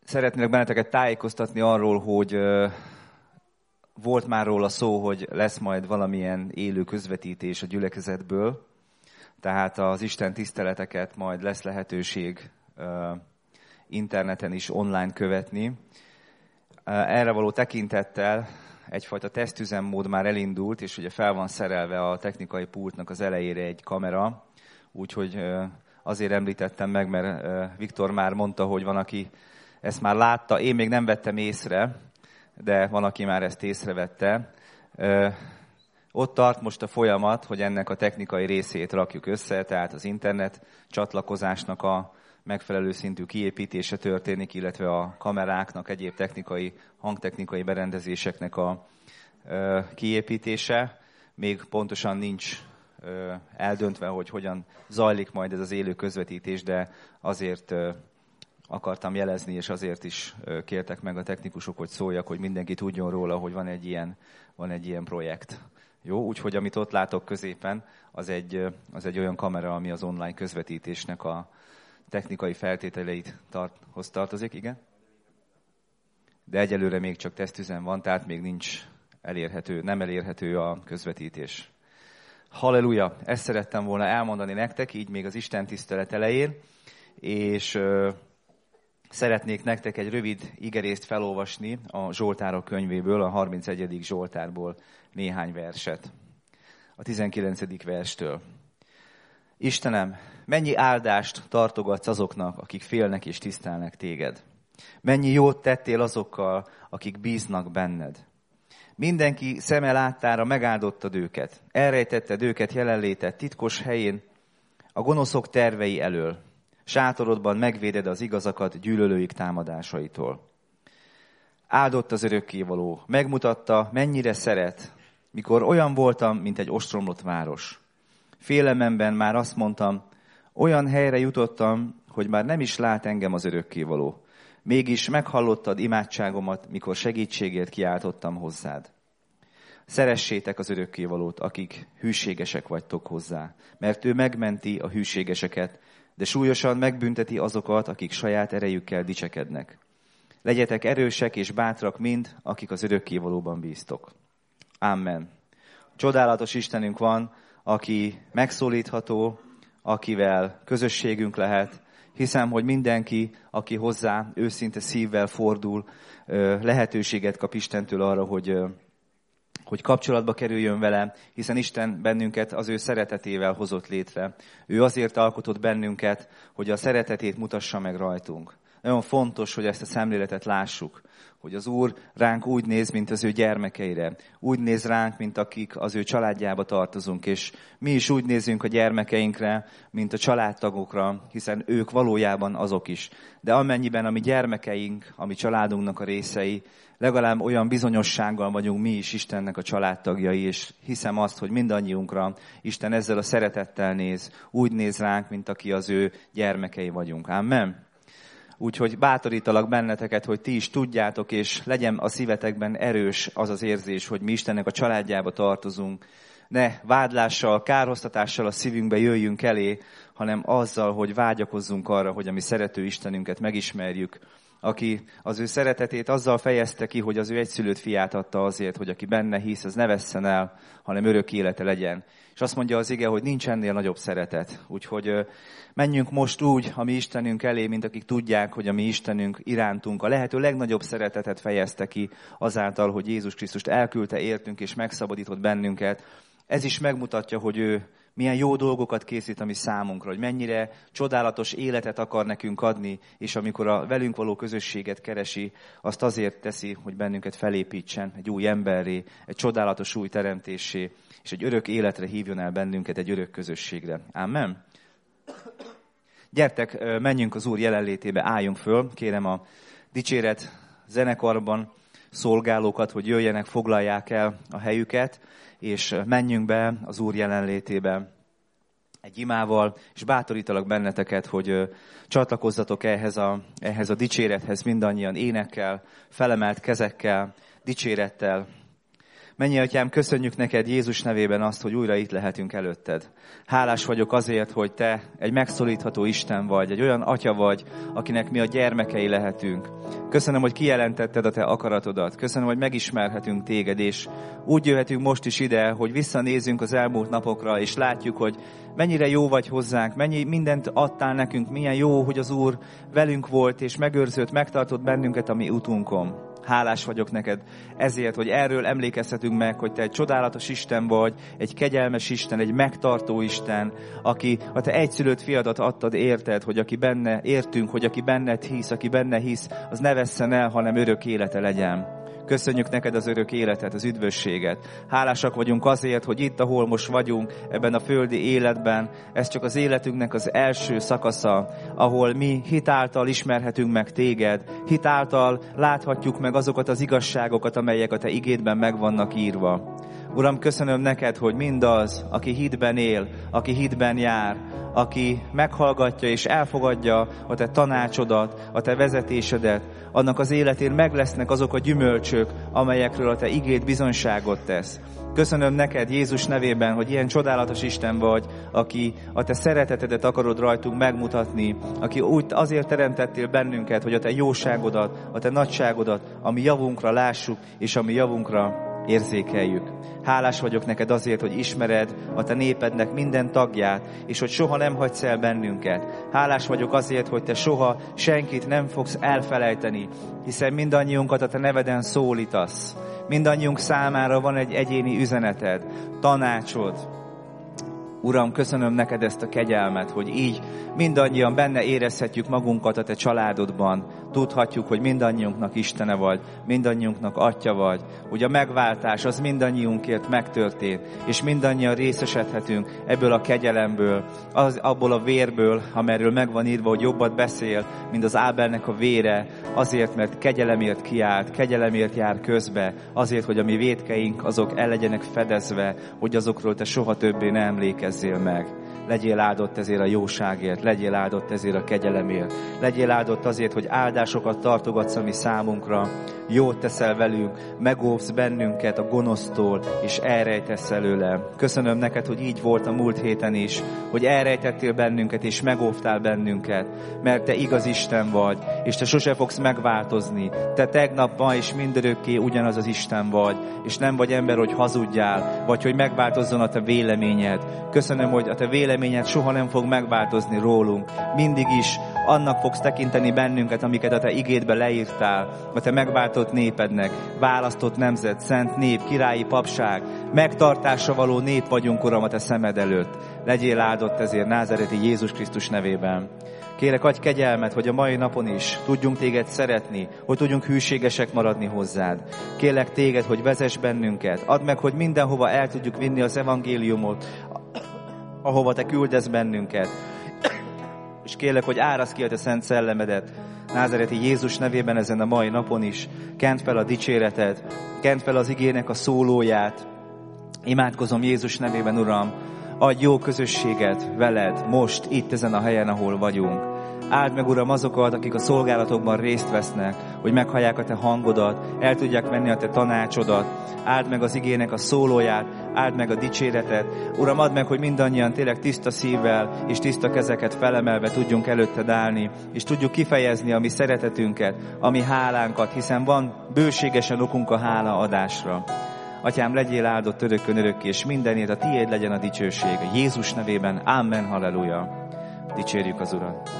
Szeretnélek benneteket tájékoztatni arról, hogy volt már róla szó, hogy lesz majd valamilyen élő közvetítés a gyülekezetből, tehát az Isten tiszteleteket majd lesz lehetőség interneten is online követni. Erre való tekintettel egyfajta tesztüzemmód már elindult, és ugye fel van szerelve a technikai pultnak az elejére egy kamera, úgyhogy azért említettem meg, mert Viktor már mondta, hogy van, aki ezt már látta, én még nem vettem észre, de van, aki már ezt észrevette. Ott tart most a folyamat, hogy ennek a technikai részét rakjuk össze, tehát az internet csatlakozásnak a megfelelő szintű kiépítése történik, illetve a kameráknak, egyéb technikai, hangtechnikai berendezéseknek a kiépítése. Még pontosan nincs eldöntve, hogy hogyan zajlik majd ez az élő közvetítés, de azért akartam jelezni, és azért is kértek meg a technikusok, hogy szóljak, hogy mindenki tudjon róla, hogy van egy ilyen projekt. Jó, úgyhogy amit ott látok középen, az egy olyan kamera, ami az online közvetítésnek a technikai feltételeithoz tartozik, igen? De egyelőre még csak tesztüzem van, tehát még nem elérhető a közvetítés. Halleluja! Ezt szerettem volna elmondani nektek, így még az Isten tisztelet elején, és szeretnék nektek egy rövid igerészt felolvasni a Zsoltárok könyvéből, a 31. Zsoltárból néhány verset. A 19. verstől. Istenem, mennyi áldást tartogatsz azoknak, akik félnek és tisztelnek téged? Mennyi jót tettél azokkal, akik bíznak benned? Mindenki szeme láttára megáldottad őket. Elrejtetted őket jelenléted titkos helyén, a gonoszok tervei elől. Sátorodban megvéded az igazakat gyűlölőik támadásaitól. Áldott az örökkévaló, megmutatta, mennyire szeret, mikor olyan voltam, mint egy ostromlott város. Félelemben már azt mondtam, olyan helyre jutottam, hogy már nem is lát engem az örökkévaló. Mégis meghallottad imádságomat, mikor segítségért kiáltottam hozzád. Szeressétek az örökkévalót, akik hűségesek vagytok hozzá, mert ő megmenti a hűségeseket, de súlyosan megbünteti azokat, akik saját erejükkel dicsekednek. Legyetek erősek és bátrak mind, akik az örökkévalóban bíztok. Amen. Csodálatos Istenünk van, aki megszólítható, akivel közösségünk lehet. Hiszem, hogy mindenki, aki hozzá őszinte szívvel fordul, lehetőséget kap Istentől arra, hogy kapcsolatba kerüljön vele, hiszen Isten bennünket az ő szeretetével hozott létre. Ő azért alkotott bennünket, hogy a szeretetét mutassa meg rajtunk. Nagyon fontos, hogy ezt a szemléletet lássuk, hogy az Úr ránk úgy néz, mint az ő gyermekeire. Úgy néz ránk, mint akik az ő családjába tartozunk, és mi is úgy nézünk a gyermekeinkre, mint a családtagokra, hiszen ők valójában azok is. De amennyiben a mi gyermekeink, a mi családunknak a részei, legalább olyan bizonyossággal vagyunk mi is Istennek a családtagjai, és hiszem azt, hogy mindannyiunkra Isten ezzel a szeretettel néz, úgy néz ránk, mint aki az ő gyermekei vagyunk. Amen. Úgyhogy bátorítalak benneteket, hogy ti is tudjátok, és legyen a szívetekben erős az az érzés, hogy mi Istennek a családjába tartozunk. Ne vádlással, kárhoztatással a szívünkbe jöjjünk elé, hanem azzal, hogy vágyakozzunk arra, hogy a mi szerető Istenünket megismerjük, aki az ő szeretetét azzal fejezte ki, hogy az ő egyszülött fiát adta azért, hogy aki benne hisz, az ne vesszen el, hanem örök élete legyen. És azt mondja az ige, hogy nincs ennél nagyobb szeretet. Úgyhogy menjünk most úgy a mi Istenünk elé, mint akik tudják, hogy a mi Istenünk irántunk a lehető legnagyobb szeretetet fejezte ki azáltal, hogy Jézus Krisztust elküldte értünk és megszabadított bennünket. Ez is megmutatja, hogy ő milyen jó dolgokat készít a mi számunkra, hogy mennyire csodálatos életet akar nekünk adni, és amikor a velünk való közösséget keresi, azt azért teszi, hogy bennünket felépítsen egy új emberré, egy csodálatos új teremtéssé, és egy örök életre hívjon el bennünket, egy örök közösségre. Amen. Gyertek, menjünk az Úr jelenlétébe, álljunk föl. Kérem a dicséret zenekarban szolgálókat, hogy jöjjenek, foglalják el a helyüket, és menjünk be az Úr jelenlétébe egy imával, és bátorítalak benneteket, hogy csatlakozzatok ehhez a dicsérethez mindannyian énekkel, felemelt kezekkel, dicsérettel. Mennyi Atyám, köszönjük neked Jézus nevében azt, hogy újra itt lehetünk előtted. Hálás vagyok azért, hogy te egy megszólítható Isten vagy, egy olyan Atya vagy, akinek mi a gyermekei lehetünk. Köszönöm, hogy kijelentetted a te akaratodat. Köszönöm, hogy megismerhetünk téged, és úgy jöhetünk most is ide, hogy visszanézzünk az elmúlt napokra, és látjuk, hogy mennyire jó vagy hozzánk, mennyi mindent adtál nekünk, milyen jó, hogy az Úr velünk volt, és megőrzött, megtartott bennünket a mi utunkon. Hálás vagyok neked ezért, hogy erről emlékezhetünk meg, hogy te egy csodálatos Isten vagy, egy kegyelmes Isten, egy megtartó Isten, aki a te egyszülött fiadat adtad érted, hogy aki benne értünk, hogy aki benned hisz, aki benne hisz, az ne vesszen el, hanem örök élete legyen. Köszönjük neked az örök életet, az üdvösséget. Hálásak vagyunk azért, hogy itt, ahol most vagyunk, ebben a földi életben, ez csak az életünknek az első szakasza, ahol mi hitáltal ismerhetünk meg téged, hitáltal láthatjuk meg azokat az igazságokat, amelyek a te igédben meg vannak írva. Uram, köszönöm neked, hogy mindaz, aki hitben él, aki hitben jár, aki meghallgatja és elfogadja a te tanácsodat, a te vezetésedet, annak az életén meg lesznek azok a gyümölcsök, amelyekről a te igéd bizonyságot tesz. Köszönöm neked Jézus nevében, hogy ilyen csodálatos Isten vagy, aki a te szeretetedet akarod rajtunk megmutatni, aki úgy azért teremtettél bennünket, hogy a te jóságodat, a te nagyságodat, ami javunkra lássuk, és ami javunkra érzékeljük. Hálás vagyok neked azért, hogy ismered a te népednek minden tagját, és hogy soha nem hagysz el bennünket. Hálás vagyok azért, hogy te soha senkit nem fogsz elfelejteni, hiszen mindannyiunkat a te neveden szólítasz. Mindannyiunk számára van egy egyéni üzeneted, tanácsod. Uram, köszönöm neked ezt a kegyelmet, hogy így mindannyian benne érezhetjük magunkat a te családodban. Tudhatjuk, hogy mindannyiunknak Istene vagy, mindannyiunknak Atya vagy, hogy a megváltás az mindannyiunkért megtörtént, és mindannyian részesedhetünk ebből a kegyelemből, abból a vérből, amerről meg van írva, hogy jobbat beszél, mint az Ábelnek a vére, azért, mert kegyelemért kiállt, kegyelemért jár közbe, azért, hogy a mi vétkeink azok el legyenek fedezve, hogy azokról te soha többé ne emlékezzél meg. Legyél áldott ezért a jóságért, legyél áldott ezért a kegyelemért, legyél áldott azért, hogy áldásokat tartogatsz a mi számunkra, jót teszel velünk, megóvsz bennünket a gonosztól, és elrejtesz előle. Köszönöm neked, hogy így volt a múlt héten is, hogy elrejtettél bennünket, és megóvtál bennünket, mert te igaz Isten vagy, és te sose fogsz megváltozni. Te tegnap, ma és mindörökké ugyanaz az Isten vagy, és nem vagy ember, hogy hazudjál, vagy hogy megváltozzon a te véleményed. Köszönöm, hogy a te véleményed soha nem fog megváltozni rólunk. Mindig is annak fogsz tekinteni bennünket, amiket a te igédbe leírtál, a te megváltott népednek, választott nemzet, szent nép, királyi papság, megtartásra való nép vagyunk, Uram, a te szemed előtt. Legyél áldott ezért názáreti Jézus Krisztus nevében. Kérek, adj kegyelmet, hogy a mai napon is tudjunk téged szeretni, hogy tudjunk hűségesek maradni hozzád. Kérlek téged, hogy vezess bennünket. Add meg, hogy mindenhova el tudjuk vinni az evangéliumot, ahova te küldesz bennünket. És kérlek, hogy árasz ki a te szent szellemedet názáreti Jézus nevében ezen a mai napon is. Kent fel a dicséreted, kent fel az igének a szólóját. Imádkozom Jézus nevében, Uram, adj jó közösséget veled most, itt ezen a helyen, ahol vagyunk. Áld meg, Uram, azokat, akik a szolgálatokban részt vesznek, hogy meghallják a te hangodat, el tudják venni a te tanácsodat. Áld meg az igének a szólóját, áld meg a dicséretet. Uram, add meg, hogy mindannyian tényleg tiszta szívvel és tiszta kezeket felemelve tudjunk előtted állni, és tudjuk kifejezni a mi szeretetünket, a mi hálánkat, hiszen van bőségesen okunk a hálaadásra. Atyám, legyél áldott örökkön örökké, és mindenért a tiéd legyen a dicsőség. Jézus nevében, amen, halleluja. Dicsérjük az Urat.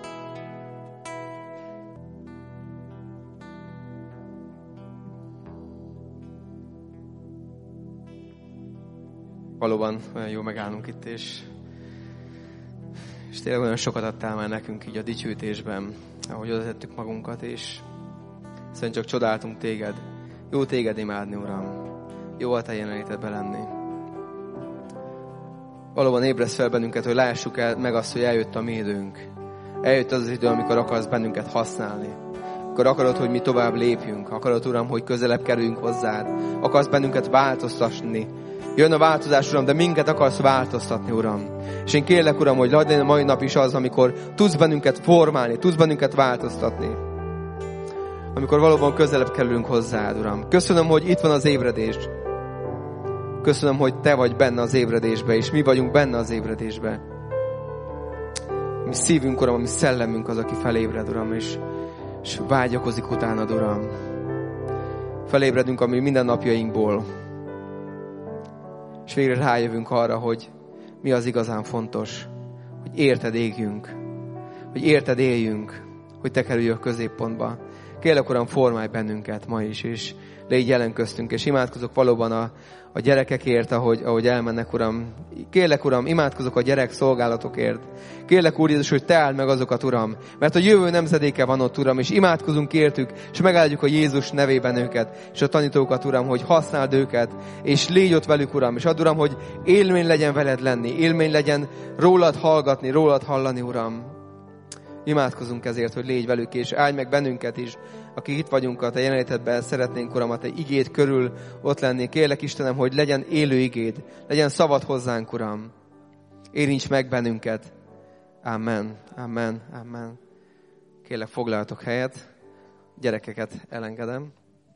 Valóban olyan jó megállnunk itt, és tényleg olyan sokat adtál már nekünk így a dicsőítésben, ahogy oda tettük magunkat, és szerintem csak csodáltunk téged. Jó téged imádni, Uram. Jó a te jelenlétedben lenni. Valóban ébresz fel bennünket, hogy lássuk el meg azt, hogy eljött a mi időnk. Eljött az az idő, amikor akarsz bennünket használni. Akkor akarod, hogy mi tovább lépjünk. Akarod, Uram, hogy közelebb kerüljünk hozzád. Akarsz bennünket változtatni. Jön a változás, Uram, de minket akarsz változtatni, Uram. És én kérlek, Uram, hogy legyen a mai nap is az, amikor tudsz bennünket formálni, tudsz bennünket változtatni. Amikor valóban közelebb kerülünk hozzád, Uram. Köszönöm, hogy itt van az ébredés. Köszönöm, hogy Te vagy benne az ébredésbe, és mi vagyunk benne az ébredésbe. Mi szívünk, Uram, mi szellemünk az, aki felébred, Uram, és vágyakozik utánad, Uram. Felébredünk a mi mindennapjainkból, és végre rájövünk arra, hogy mi az igazán fontos, hogy érted éljünk, hogy érted éljünk, hogy Te kerülj a középpontba. Kérlek, Uram, formálj bennünket ma is, és légy jelen köztünk, és imádkozok valóban a gyerekekért, ahogy elmennek, Uram. Kérlek, Uram, imádkozok a gyerek szolgálatokért. Kérlek, Úr Jézus, hogy Te áld meg azokat, Uram, mert a jövő nemzedéke van ott, Uram, és imádkozunk értük, és megáldjuk a Jézus nevében őket, és a tanítókat, Uram, hogy használd őket, és légy ott velük, Uram, és add, Uram, hogy élmény legyen veled lenni, élmény legyen rólad hallgatni, rólad hallani, Uram. Imádkozunk ezért, hogy légy velük, és áldj meg bennünket is, akik itt vagyunk a Te jelenlétedben, szeretnénk, Uram, a Te igéd körül ott lenni. Kérlek, Istenem, hogy legyen élő igéd, legyen szavad hozzánk, Uram. Érints meg bennünket. Amen, amen, amen. Kérlek, foglaljatok helyet. Gyerekeket elengedem.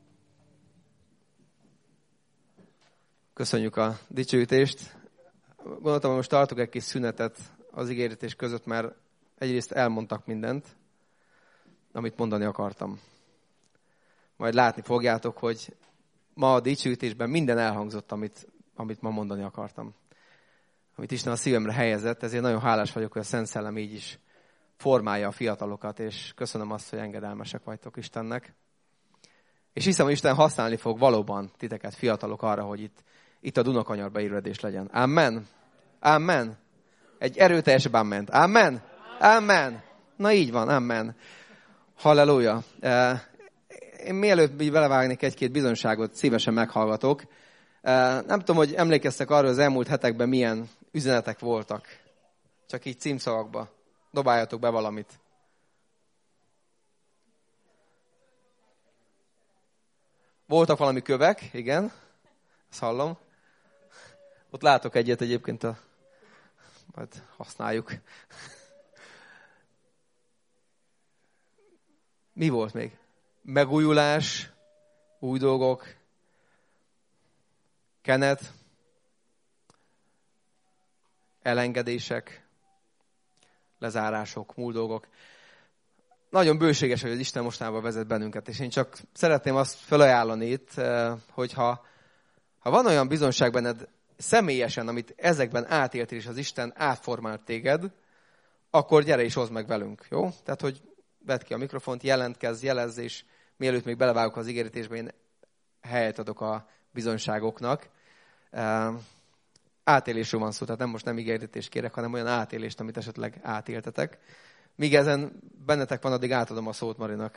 Köszönjük a dicsőítést. Gondoltam, hogy most tartok egy kis szünetet az ígéretés között, mert egyrészt elmondtak mindent, amit mondani akartam. Majd látni fogjátok, hogy ma a dicsőítésben minden elhangzott, amit ma mondani akartam. Amit Isten a szívemre helyezett, ezért nagyon hálás vagyok, hogy a Szent Szellem így is formálja a fiatalokat, és köszönöm azt, hogy engedelmesek vagytok Istennek. És hiszem, hogy Isten használni fog valóban titeket, fiatalok, arra, hogy itt a Dunakanyarba ébredés legyen. Amen. Amen. Egy erőteljesebb amen. Amen. Amen. Na így van, amen. Halleluja. Én mielőtt belevágnék egy-két bizonyságot, szívesen meghallgatok. Nem tudom, hogy emlékeztek arra, az elmúlt hetekben milyen üzenetek voltak. Csak így címszavakba. Dobáljatok be valamit. Voltak valami kövek, igen. Ezt hallom. Ott látok egyet egyébként, majd használjuk. Mi volt még? Megújulás, új dolgok, kenet, elengedések, lezárások, múlt dolgok. Nagyon bőséges, hogy az Isten mostanában vezet bennünket, és én csak szeretném azt felajánlani itt, hogy ha van olyan bizonság benned személyesen, amit ezekben átéltél, és az Isten átformált téged, akkor gyere és hozd meg velünk, jó? Tehát, hogy vedd ki a mikrofont, jelentkezz, jelezz, és mielőtt még belevágok az ígéretésbe, én helyet adok a bizonyságoknak. Átélésről van szó, tehát nem ígéretést kérek, hanem olyan átélést, amit esetleg átéltetek. Míg ezen bennetek van, addig átadom a szót Marinak.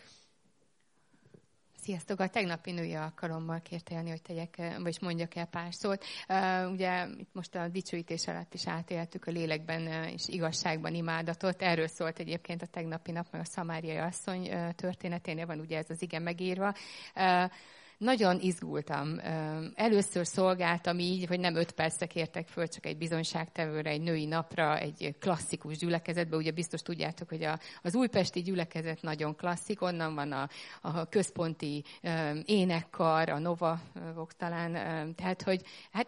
Sziasztok! A tegnapi női alkalommal kérte Jani, hogy tegyek, vagy mondjak el pár szót. Ugye itt most a dicsőítés alatt is átéltük a lélekben és igazságban imádatot. Erről szólt egyébként a tegnapi nap, meg a szamáriai asszony történeténél van ugye ez az ige megírva. Nagyon izgultam. Először szolgáltam így, hogy nem 5 percre kértek föl, csak egy bizonyságtevőre, egy női napra, egy klasszikus gyülekezetbe. Ugye biztos tudjátok, hogy az újpesti gyülekezet nagyon klasszik, onnan van a központi énekkar, a Nova Vox talán. Tehát, hogy hát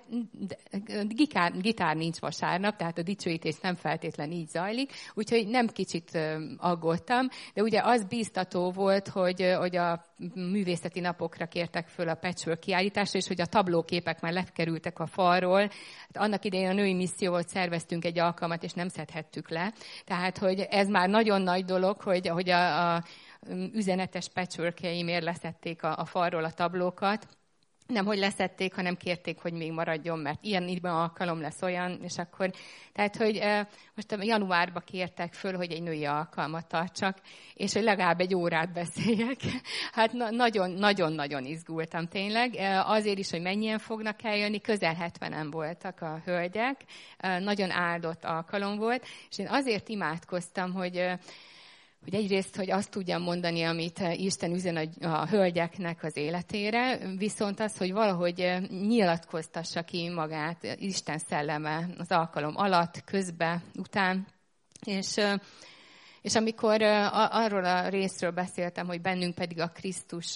gitár nincs vasárnap, tehát a dicsőítés nem feltétlen így zajlik, úgyhogy nem kicsit aggódtam, de ugye az bíztató volt, hogy a művészeti napokra kértek föl a patchwork kiállításra, és hogy a tablóképek már lekerültek a falról. Annak idején a női misszióval szerveztünk egy alkalmat, és nem szedhettük le. Tehát, hogy ez már nagyon nagy dolog, hogy a üzenetes patchworkjeimért leszették a falról a tablókat. Nem, hogy leszették, hanem kérték, hogy még maradjon, mert ilyen alkalom lesz olyan, és akkor, tehát, hogy most januárban kértek föl, hogy egy női alkalmat tartsak, és hogy legalább egy órát beszéljek. Hát nagyon-nagyon izgultam tényleg. Azért is, hogy mennyien fognak eljönni, közel 70-en voltak a hölgyek, nagyon áldott alkalom volt, és én azért imádkoztam, hogy egyrészt, hogy azt tudjam mondani, amit Isten üzen a hölgyeknek az életére, viszont az, hogy valahogy nyilatkoztassa ki magát Isten szelleme az alkalom alatt, közben, után. És És amikor arról a részről beszéltem, hogy bennünk pedig a Krisztus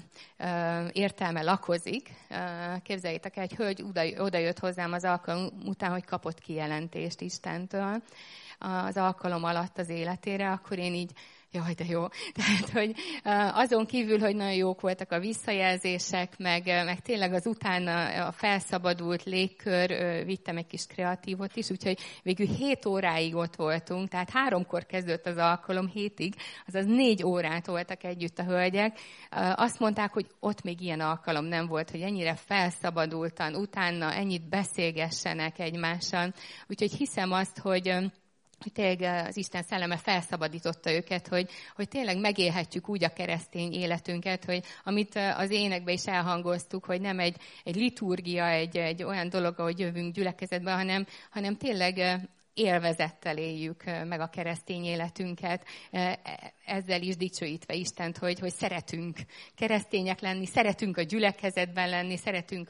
értelme lakozik, képzeljétek el, egy hölgy odajött hozzám az alkalom után, hogy kapott kijelentést Istentől az alkalom alatt az életére, akkor én így, jaj, de jó. Tehát, hogy azon kívül, hogy nagyon jók voltak a visszajelzések, meg tényleg az utána a felszabadult légkör, vittem egy kis kreatívot is, úgyhogy végül 7 óráig ott voltunk, tehát 3-kor kezdődött az alkalom, 7-ig, azaz 4 órát voltak együtt a hölgyek. Azt mondták, hogy ott még ilyen alkalom nem volt, hogy ennyire felszabadultan, utána ennyit beszélgessenek egymással. Úgyhogy hiszem azt, hogy tényleg az Isten szelleme felszabadította őket, hogy tényleg megélhetjük úgy a keresztény életünket, hogy amit az énekben is elhangoztuk, hogy nem egy liturgia, egy olyan dolog, ahogy jövünk gyülekezetbe, hanem tényleg élvezettel éljük meg a keresztény életünket, ezzel is dicsőítve Istent, hogy szeretünk keresztények lenni, szeretünk a gyülekezetben lenni, szeretünk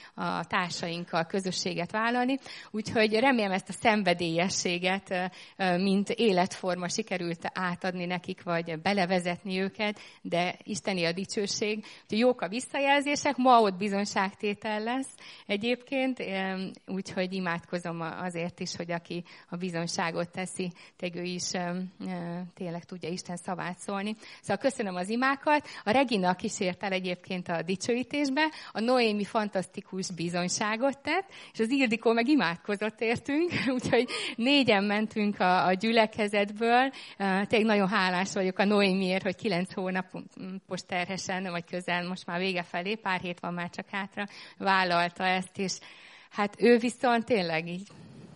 a társainkkal közösséget vállalni. Úgyhogy remélem ezt a szenvedélyességet, mint életforma sikerült átadni nekik, vagy belevezetni őket, de isteni a dicsőség. Úgyhogy jók a visszajelzések, ma ott bizonyságtétel lesz egyébként, úgyhogy imádkozom azért is, hogy aki a bizonyságot teszi, ő is tényleg tudja Isten szavát szólni. Szóval köszönöm az imákat. A Regina kísért el egyébként a dicsőítésbe, a Noémi fantasztikus bizonyságot tett, és az Ildikó meg imádkozott értünk, úgyhogy 4-en mentünk a gyülekezetből. Tényleg nagyon hálás vagyok a Noémiért, hogy 9 hónapos terhesen, vagy közel, most már vége felé, pár hét van már csak hátra, vállalta ezt, és hát ő viszont tényleg így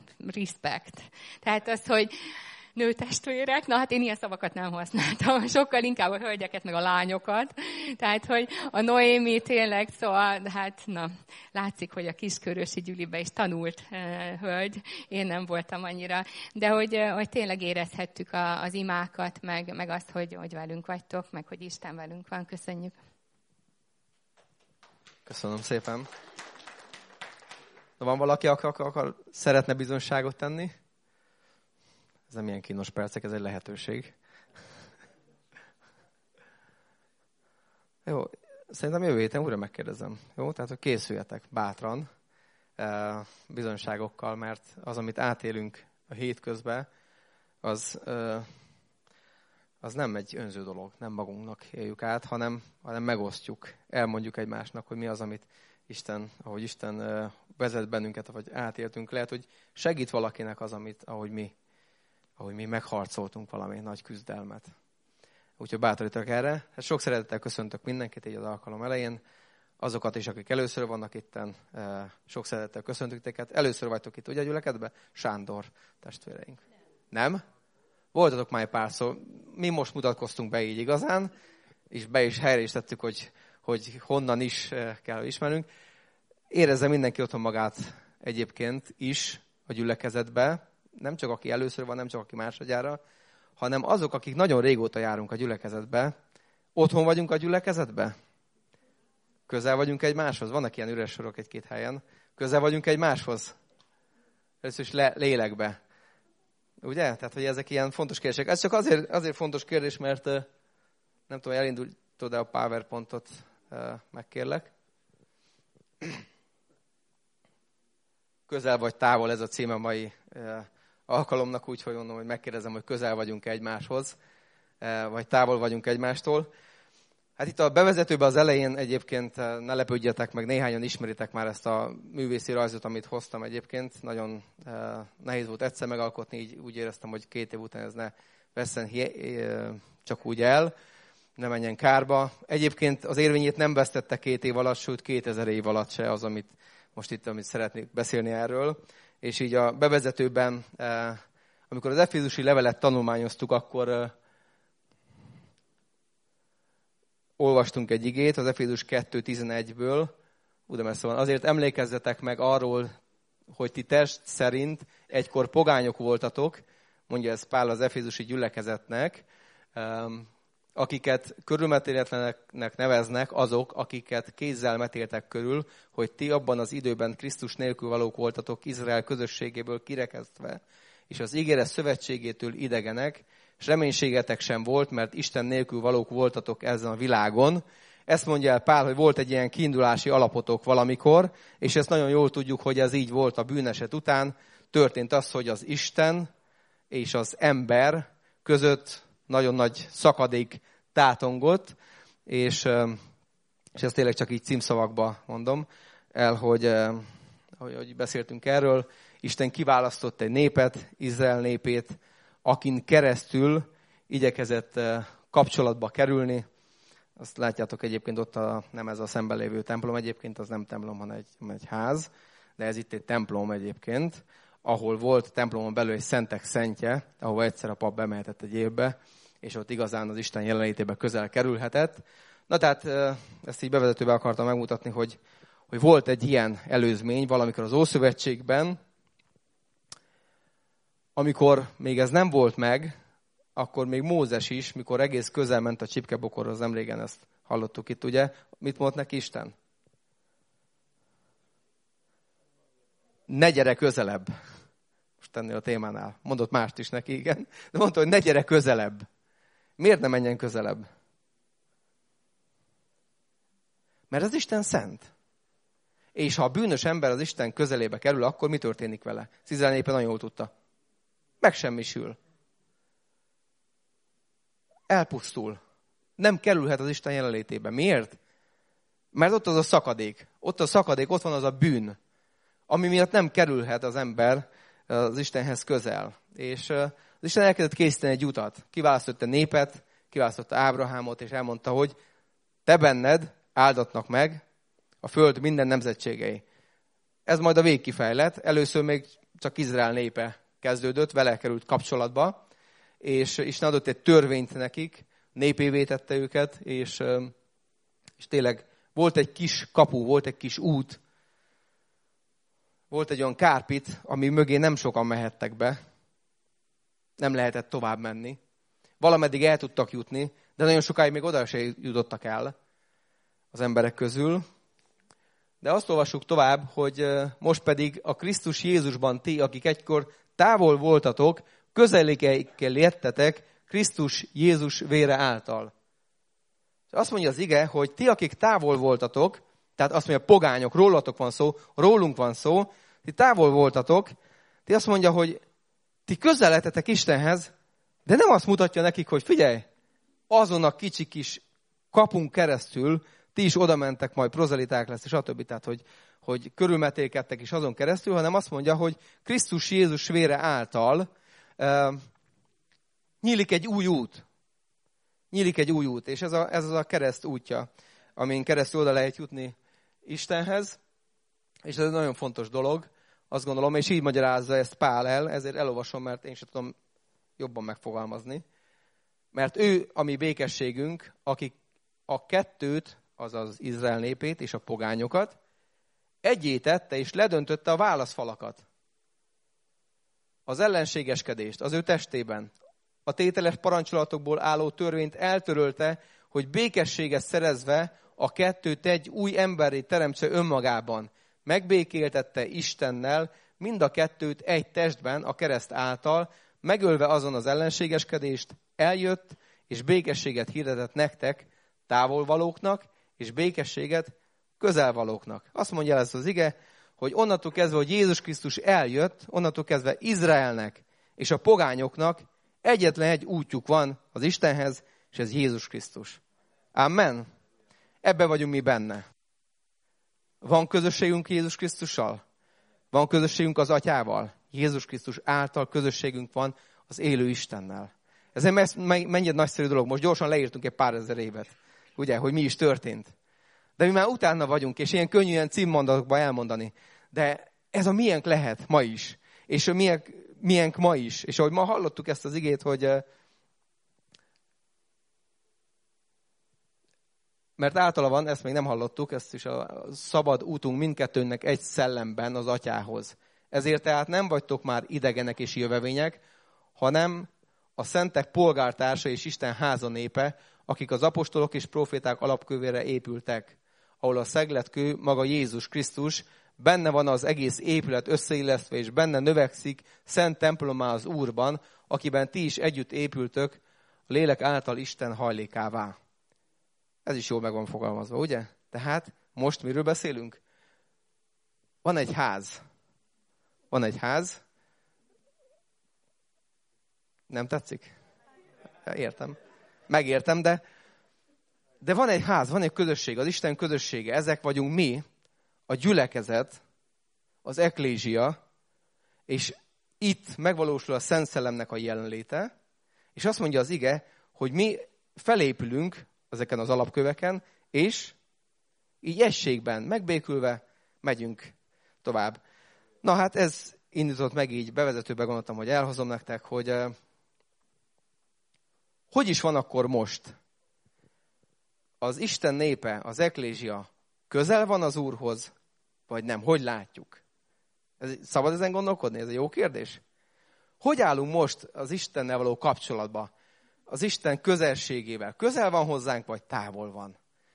respect. Tehát az, hogy nőtestvérek, na hát én ilyen szavakat nem használtam, sokkal inkább a hölgyeket, meg a lányokat. Tehát, hogy a Noémi tényleg, szóval, hát na, látszik, hogy a Kiskörösi Gyülibe is tanult hölgy, én nem voltam annyira, de hogy tényleg érezhettük az imákat, meg azt, hogy velünk vagytok, meg hogy Isten velünk van. Köszönjük. Köszönöm szépen. Van valaki, aki szeretne bizonyságot tenni? Ez nem ilyen kínos percek, ez egy lehetőség. Jó, szerintem jövő héten újra megkérdezem. Jó, tehát hogy készüljetek bátran bizonyságokkal, mert az, amit átélünk a hét közben, az nem egy önző dolog, nem magunknak éljük át, hanem megosztjuk, elmondjuk egymásnak, hogy mi az, amit ahogy Isten vezet bennünket, vagy átéltünk. Lehet, hogy segít valakinek az, ahogy mi megharcoltunk valami nagy küzdelmet. Úgyhogy bátorítok erre. Hát sok szeretettel köszöntök mindenkit így az alkalom elején. Azokat is, akik először vannak itten, sok szeretettel köszöntök teket. Először vagytok itt, ugye a gyülekezetben? Sándor testvéreink. Nem? Voltatok már párszor. Mi most mutatkoztunk be így igazán, és be is helyre is tettük, hogy honnan is kell ismernünk. Érezze mindenki otthon magát egyébként is a gyülekezetbe, nem csak aki először van, nem csak aki másodjára, hanem azok, akik nagyon régóta járunk a gyülekezetbe. Otthon vagyunk a gyülekezetbe? Közel vagyunk egymáshoz? Vannak ilyen üres sorok egy-két helyen. Közel vagyunk egymáshoz? Először is lélekbe. Ugye? Tehát, hogy ezek ilyen fontos kérdések. Ez csak azért fontos kérdés, mert nem tudom, elindultad a PowerPointot, megkérlek. Közel vagy távol, ez a címe mai alkalomnak, úgyhogy mondom, hogy megkérdezem, hogy közel vagyunk egymáshoz, vagy távol vagyunk egymástól. Hát itt a bevezetőben az elején egyébként ne lepődjetek meg, néhányan ismeritek már ezt a művészi rajzot, amit hoztam egyébként. Nagyon nehéz volt egyszer megalkotni, így úgy éreztem, hogy 2 év után ez ne vesszen csak úgy el, ne menjen kárba. Egyébként az érvényét nem vesztette 2 év alatt, sőt 2000 év alatt se az, amit szeretnék beszélni erről. És így a bevezetőben, amikor az efézusi levelet tanulmányoztuk, akkor olvastunk egy igét, az Efézus 2.11-ből, szóval azért emlékezzetek meg arról, hogy ti test szerint egykor pogányok voltatok, mondja ez Pál az efézusi gyülekezetnek, akiket körülmetéletlenek neveznek azok, akiket kézzel metéltek körül, hogy ti abban az időben Krisztus nélkül valók voltatok, Izrael közösségéből kirekesztve, és az ígéret szövetségétől idegenek, és reménységetek sem volt, mert Isten nélkül valók voltatok ezen a világon. Ezt mondja el Pál, hogy volt egy ilyen kiindulási alapotok valamikor, és ezt nagyon jól tudjuk, hogy ez így volt a bűneset után. Történt az, hogy az Isten és az ember között nagyon nagy szakadék tátongott, és ezt tényleg csak így címszavakba mondom el, hogy beszéltünk erről. Isten kiválasztott egy népet, Izrael népét, akin keresztül igyekezett kapcsolatba kerülni. Azt látjátok egyébként ott nem ez a szemben lévő templom egyébként, az nem templom, hanem egy ház, de ez itt egy templom egyébként, ahol volt templomon belül egy szentek szentje, ahova egyszer a pap bemehetett egy évbe, és ott igazán az Isten jelenlétébe közel kerülhetett. Na tehát ezt így bevezetőbe akartam megmutatni, hogy volt egy ilyen előzmény valamikor az Ószövetségben, amikor még ez nem volt meg, akkor még Mózes is, mikor egész közel ment a csipkebokorhoz, nem régen ezt hallottuk itt, ugye? Mit mondott neki Isten? Ne gyere közelebb. Most ennél a témánál. Mondott mást is neki, igen. De mondta, hogy ne gyere közelebb. Miért nem menjen közelebb? Mert az Isten szent. És ha a bűnös ember az Isten közelébe kerül, akkor mi történik vele? Az Izrael népe nagyon jól tudta. Megsemmisül. Elpusztul. Nem kerülhet az Isten jelenlétébe. Miért? Mert ott az a szakadék. Ott a szakadék, ott van az a bűn, ami miatt nem kerülhet az ember az Istenhez közel. És az Isten elkezdett készíteni egy utat. Kiválasztotta a népet, kiválasztotta Ábrahámot, és elmondta, hogy te benned áldatnak meg a föld minden nemzetségei. Ez majd a végkifejlet. Először még csak Izrael népe kezdődött, vele került kapcsolatba, és Isten adott egy törvényt nekik, népévé tette őket, és tényleg volt egy kis kapu, volt egy kis út, volt egy olyan kárpit, ami mögé nem sokan mehettek be, nem lehetett tovább menni. Valameddig el tudtak jutni, de nagyon sokáig még oda se jutottak el az emberek közül. De azt olvassuk tovább, hogy most pedig a Krisztus Jézusban ti, akik egykor távol voltatok, közelékeikkel jöttetek Krisztus Jézus vére által. Azt mondja az ige, hogy ti, akik távol voltatok, tehát azt mondja, pogányok, rólatok van szó, rólunk van szó, ti távol voltatok, ti azt mondja, hogy ti közel lettetek Istenhez, de nem azt mutatja nekik, hogy figyelj, azon a kicsi kis kapunk keresztül ti is oda mentek, majd prozeliták lesz, és stb. Tehát, hogy körülmetélkedtek is azon keresztül, hanem azt mondja, hogy Krisztus Jézus vére által nyílik egy új út. Nyílik egy új út, és ez az a kereszt útja, amin keresztül oda lehet jutni Istenhez, és ez egy nagyon fontos dolog, azt gondolom, és így magyarázza ezt Pál el, ezért elolvasom, mert én sem tudom jobban megfogalmazni. Mert ő a mi békességünk, akik a kettőt, azaz Izrael népét és a pogányokat, egyé tette és ledöntötte a válaszfalakat. Az ellenségeskedést az ő testében, a tételes parancsolatokból álló törvényt eltörölte, hogy békességet szerezve a kettőt egy új emberré teremtse önmagában. Megbékéltette Istennel mind a kettőt egy testben a kereszt által, megölve azon az ellenségeskedést, eljött és békességet hirdetett nektek, távolvalóknak, és békességet közelvalóknak. Azt mondja ez az ige, hogy onnantól kezdve, hogy Jézus Krisztus eljött, onnantól kezdve Izraelnek és a pogányoknak egyetlen egy útjuk van az Istenhez, és ez Jézus Krisztus. Amen. Ebben vagyunk mi benne. Van közösségünk Jézus Krisztussal? Van közösségünk az Atyával? Jézus Krisztus által közösségünk van az élő Istennel. Ez egy mennyire nagyszerű dolog. Most gyorsan leírtunk egy pár ezer évet, ugye, hogy mi is történt. De mi már utána vagyunk, és ilyen könnyű ilyen címmondatokba elmondani. De ez a miénk lehet ma is. És a miénk ma is. És ahogy ma hallottuk ezt az igét, hogy mert általában, ezt még nem hallottuk, ezt is a szabad útunk mindkettőnknek egy szellemben az Atyához. Ezért tehát nem vagytok már idegenek és jövevények, hanem a szentek polgártársa és Isten háza népe, akik az apostolok és proféták alapkövére épültek, ahol a szegletkő maga Jézus Krisztus, benne van az egész épület összeillesztve, és benne növekszik szent templomá az Úrban, akiben ti is együtt épültök, a lélek által Isten hajlékává. Ez is jól meg van fogalmazva, ugye? Tehát most miről beszélünk? Van egy ház. Van egy ház. Nem tetszik? Értem. Megértem, de van egy ház, van egy közösség, az Isten közössége. Ezek vagyunk mi, a gyülekezet, az eklézsia, és itt megvalósul a Szent Szellemnek a jelenléte, és azt mondja az ige, hogy mi felépülünk ezeken az alapköveken, és így egységben, megbékülve megyünk tovább. Na hát ez indított meg így, bevezetőbe gondoltam, hogy elhozom nektek, hogy is van akkor most? Az Isten népe, az eklézsia közel van az Úrhoz, vagy nem? Hogy látjuk? Szabad ezen gondolkodni? Ez egy jó kérdés. Hogy állunk most az Istennel való kapcsolatba? Az Isten közelségével. Közel van hozzánk, vagy távol van?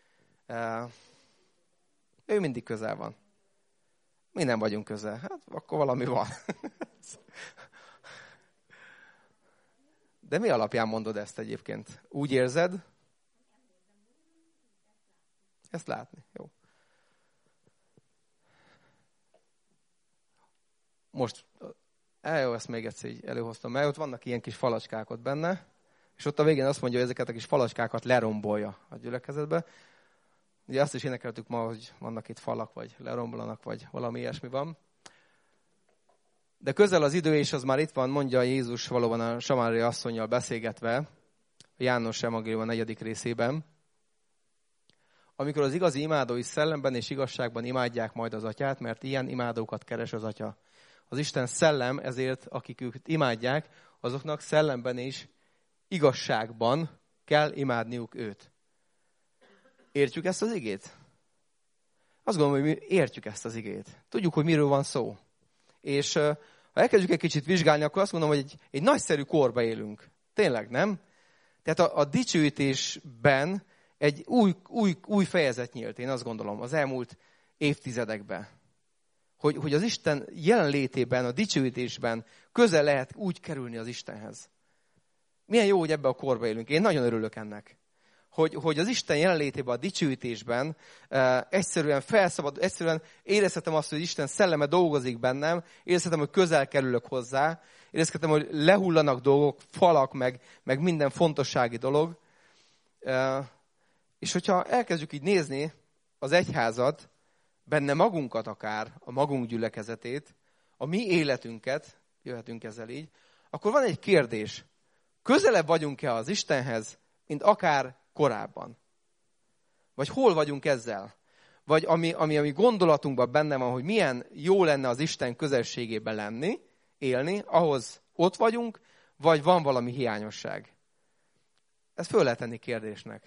Ő mindig közel van. Mi nem vagyunk közel. Hát akkor valami van. De mi alapján mondod ezt egyébként? Úgy érzed? Ezt látni. Jó. Most, ezt még egyszer így előhoztam, mert ott vannak ilyen kis falacskák ott benne, és ott a végén azt mondja, hogy ezeket a kis falacskákat lerombolja a gyülekezetbe. Ugye azt is énekeltük ma, hogy vannak itt falak, vagy lerombolanak, vagy valami ilyesmi van. De közel az idő, és az már itt van, mondja Jézus valóban a samáriai asszonnyal beszélgetve, a János evangélium 4. részében, amikor az igazi imádói szellemben és igazságban imádják majd az atyát, mert ilyen imádókat keres az atya. Az Isten szellem, ezért akik őt imádják, azoknak szellemben és igazságban kell imádniuk őt. Értjük ezt az igét? Azt gondolom, hogy mi értjük ezt az igét. Tudjuk, hogy miről van szó. És ha elkezdjük egy kicsit vizsgálni, akkor azt mondom, hogy egy nagyszerű korba élünk. Tényleg, nem? Tehát a dicsőítésben egy új fejezet nyílt, én azt gondolom, az elmúlt évtizedekben. Hogy az Isten jelenlétében, a dicsőítésben közel lehet úgy kerülni az Istenhez. Milyen jó, hogy ebbe a korba élünk. Én nagyon örülök ennek. Hogy az Isten jelenlétében, a dicsőítésben egyszerűen egyszerűen érezhetem azt, hogy Isten szelleme dolgozik bennem, érezhetem, hogy közel kerülök hozzá, érezhetem, hogy lehullanak dolgok, falak, meg minden fontossági dolog. És hogyha elkezdjük így nézni az egyházat, benne magunkat akár, a magunk gyülekezetét, a mi életünket, jöhetünk ezzel így, akkor van egy kérdés. Közelebb vagyunk-e az Istenhez, mint akár korábban? Vagy hol vagyunk ezzel? Vagy ami gondolatunkban benne van, hogy milyen jó lenne az Isten közelségében lenni, élni, ahhoz ott vagyunk, vagy van valami hiányosság? Ezt föl lehet tenni kérdésnek.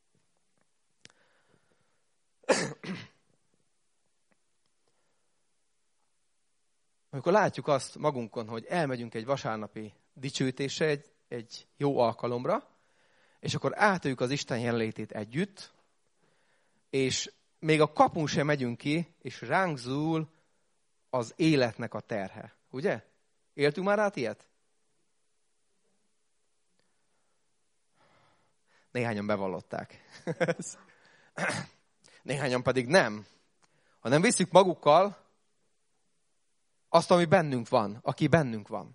Amikor látjuk azt magunkon, hogy elmegyünk egy vasárnapi dicsőítésre, egy jó alkalomra, és akkor átöljük az Isten jelenlétét együtt, és még a kapun sem megyünk ki, és ránk zúl az életnek a terhe. Ugye? Éltünk már át ilyet? Néhányan bevallották. Néhányan pedig nem. Hanem visszük magukkal azt, ami bennünk van, aki bennünk van.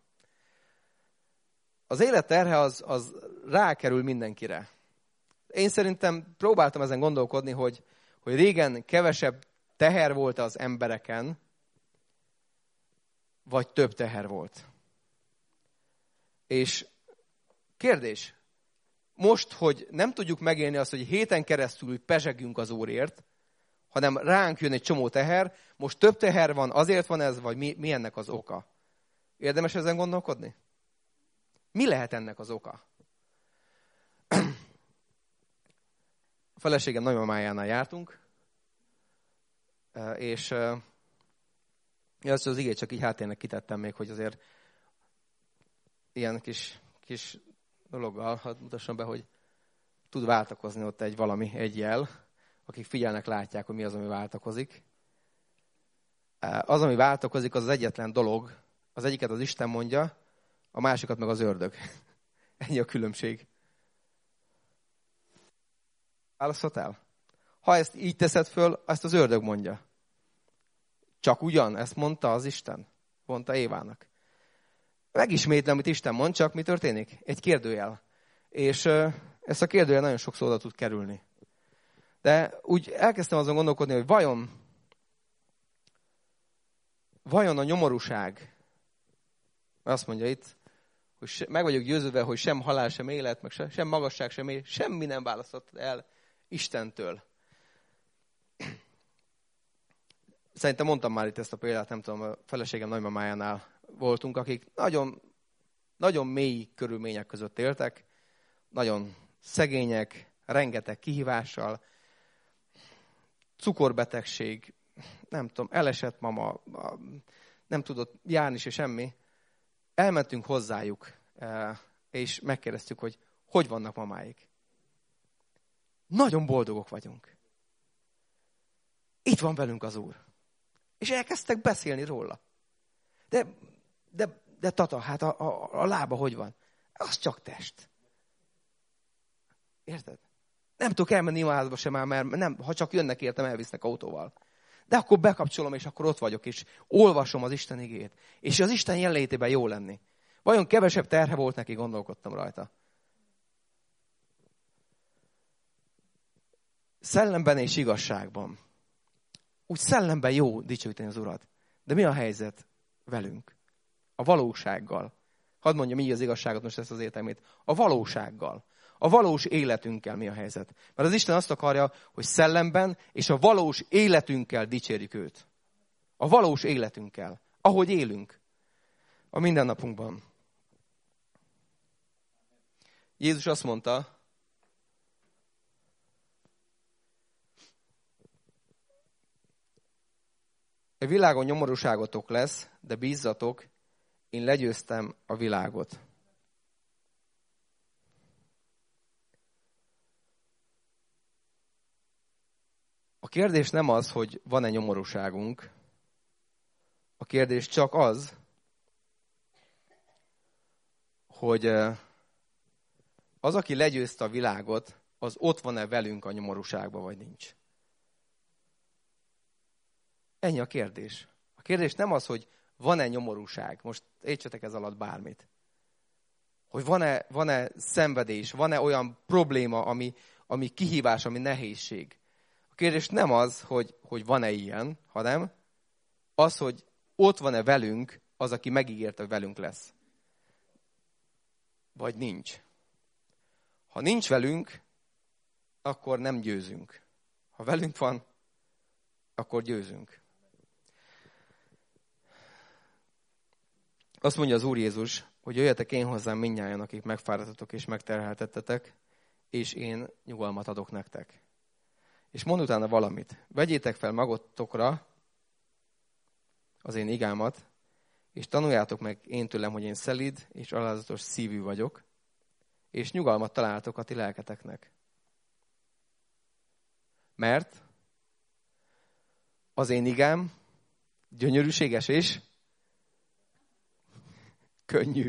Az élet terhe az rákerül mindenkire. Én szerintem próbáltam ezen gondolkodni, hogy régen kevesebb teher volt az embereken, vagy több teher volt. És kérdés, most, hogy nem tudjuk megélni azt, hogy héten keresztül pezsegjünk az Úrért, hanem ránk jön egy csomó teher, most több teher van, azért van ez, vagy mi ennek az oka? Érdemes ezen gondolkodni? Mi lehet ennek az oka? A feleségem nagymamájánál jártunk, és azt az igét csak így háttérnek kitettem még, hogy azért ilyen kis dologgal hadd mutassam be, hogy tud váltakozni ott egy jel, akik figyelnek, látják, hogy mi az, ami váltakozik. Az, ami váltakozik, az egyetlen dolog, az egyiket az Isten mondja, a másikat meg az ördög. Ennyi a különbség. Válaszoltál? Ha ezt így teszed föl, ezt az ördög mondja. Csak ugyan, ezt mondta az Isten. Mondta Évának. Megismétlem, amit Isten mond, csak mi történik? Egy kérdőjel. És ezt a kérdőjel nagyon sokszor oda tud kerülni. De úgy elkezdtem azon gondolkodni, hogy vajon a nyomorúság, azt mondja itt, hogy meg vagyok győződve, hogy sem halál, sem élet, meg sem magasság, sem élet, semmi nem választott el Istentől. Szerintem mondtam már itt ezt a példát, nem tudom, a feleségem nagymamájánál voltunk, akik nagyon, nagyon mély körülmények között éltek, nagyon szegények, rengeteg kihívással, cukorbetegség, nem tudom, elesett mama, nem tudott járni se semmi. Elmentünk hozzájuk, és megkérdeztük, hogy vannak mamáik. Nagyon boldogok vagyunk. Itt van velünk az Úr. És elkezdtek beszélni róla. De tata, hát a lába hogy van? Az csak test. Érted? Nem tudok elmenni imádásba sem már, mert nem, ha csak jönnek értem, elvisznek autóval. De akkor bekapcsolom, és akkor ott vagyok, és olvasom az Isten igét. És az Isten jelenlétében jó lenni. Vajon kevesebb terhe volt neki, gondolkodtam rajta. Szellemben és igazságban. Úgy szellemben jó dicsőíteni az Urat. De mi a helyzet velünk? A valósággal. Hadd mondjam így az igazságot, most ezt az értelmét. A valósággal. A valós életünkkel mi a helyzet? Mert az Isten azt akarja, hogy szellemben és a valós életünkkel dicsérjük őt. A valós életünkkel. Ahogy élünk. A mindennapunkban. Jézus azt mondta, a világon nyomorúságotok lesz, de bízzatok, én legyőztem a világot. A kérdés nem az, hogy van-e nyomorúságunk. A kérdés csak az, hogy az, aki legyőzte a világot, az ott van-e velünk a nyomorúságban, vagy nincs. Ennyi a kérdés. A kérdés nem az, hogy van-e nyomorúság. Most értsetek ez alatt bármit. Hogy van-e szenvedés, van-e olyan probléma, ami kihívás, ami nehézség. A kérdés nem az, hogy van-e ilyen, hanem az, hogy ott van-e velünk az, aki megígérte, hogy velünk lesz. Vagy nincs. Ha nincs velünk, akkor nem győzünk. Ha velünk van, akkor győzünk. Azt mondja az Úr Jézus, hogy jöjjetek én hozzám mindnyájan, akik megfáradtatok és megterheltettetek, és én nyugalmat adok nektek. És mondd utána valamit. Vegyétek fel magatokra az én igámat, és tanuljátok meg én tőlem, hogy én szelíd és alázatos szívű vagyok, és nyugalmat találtok a ti lelketeknek. Mert az én igám gyönyörűséges és könnyű.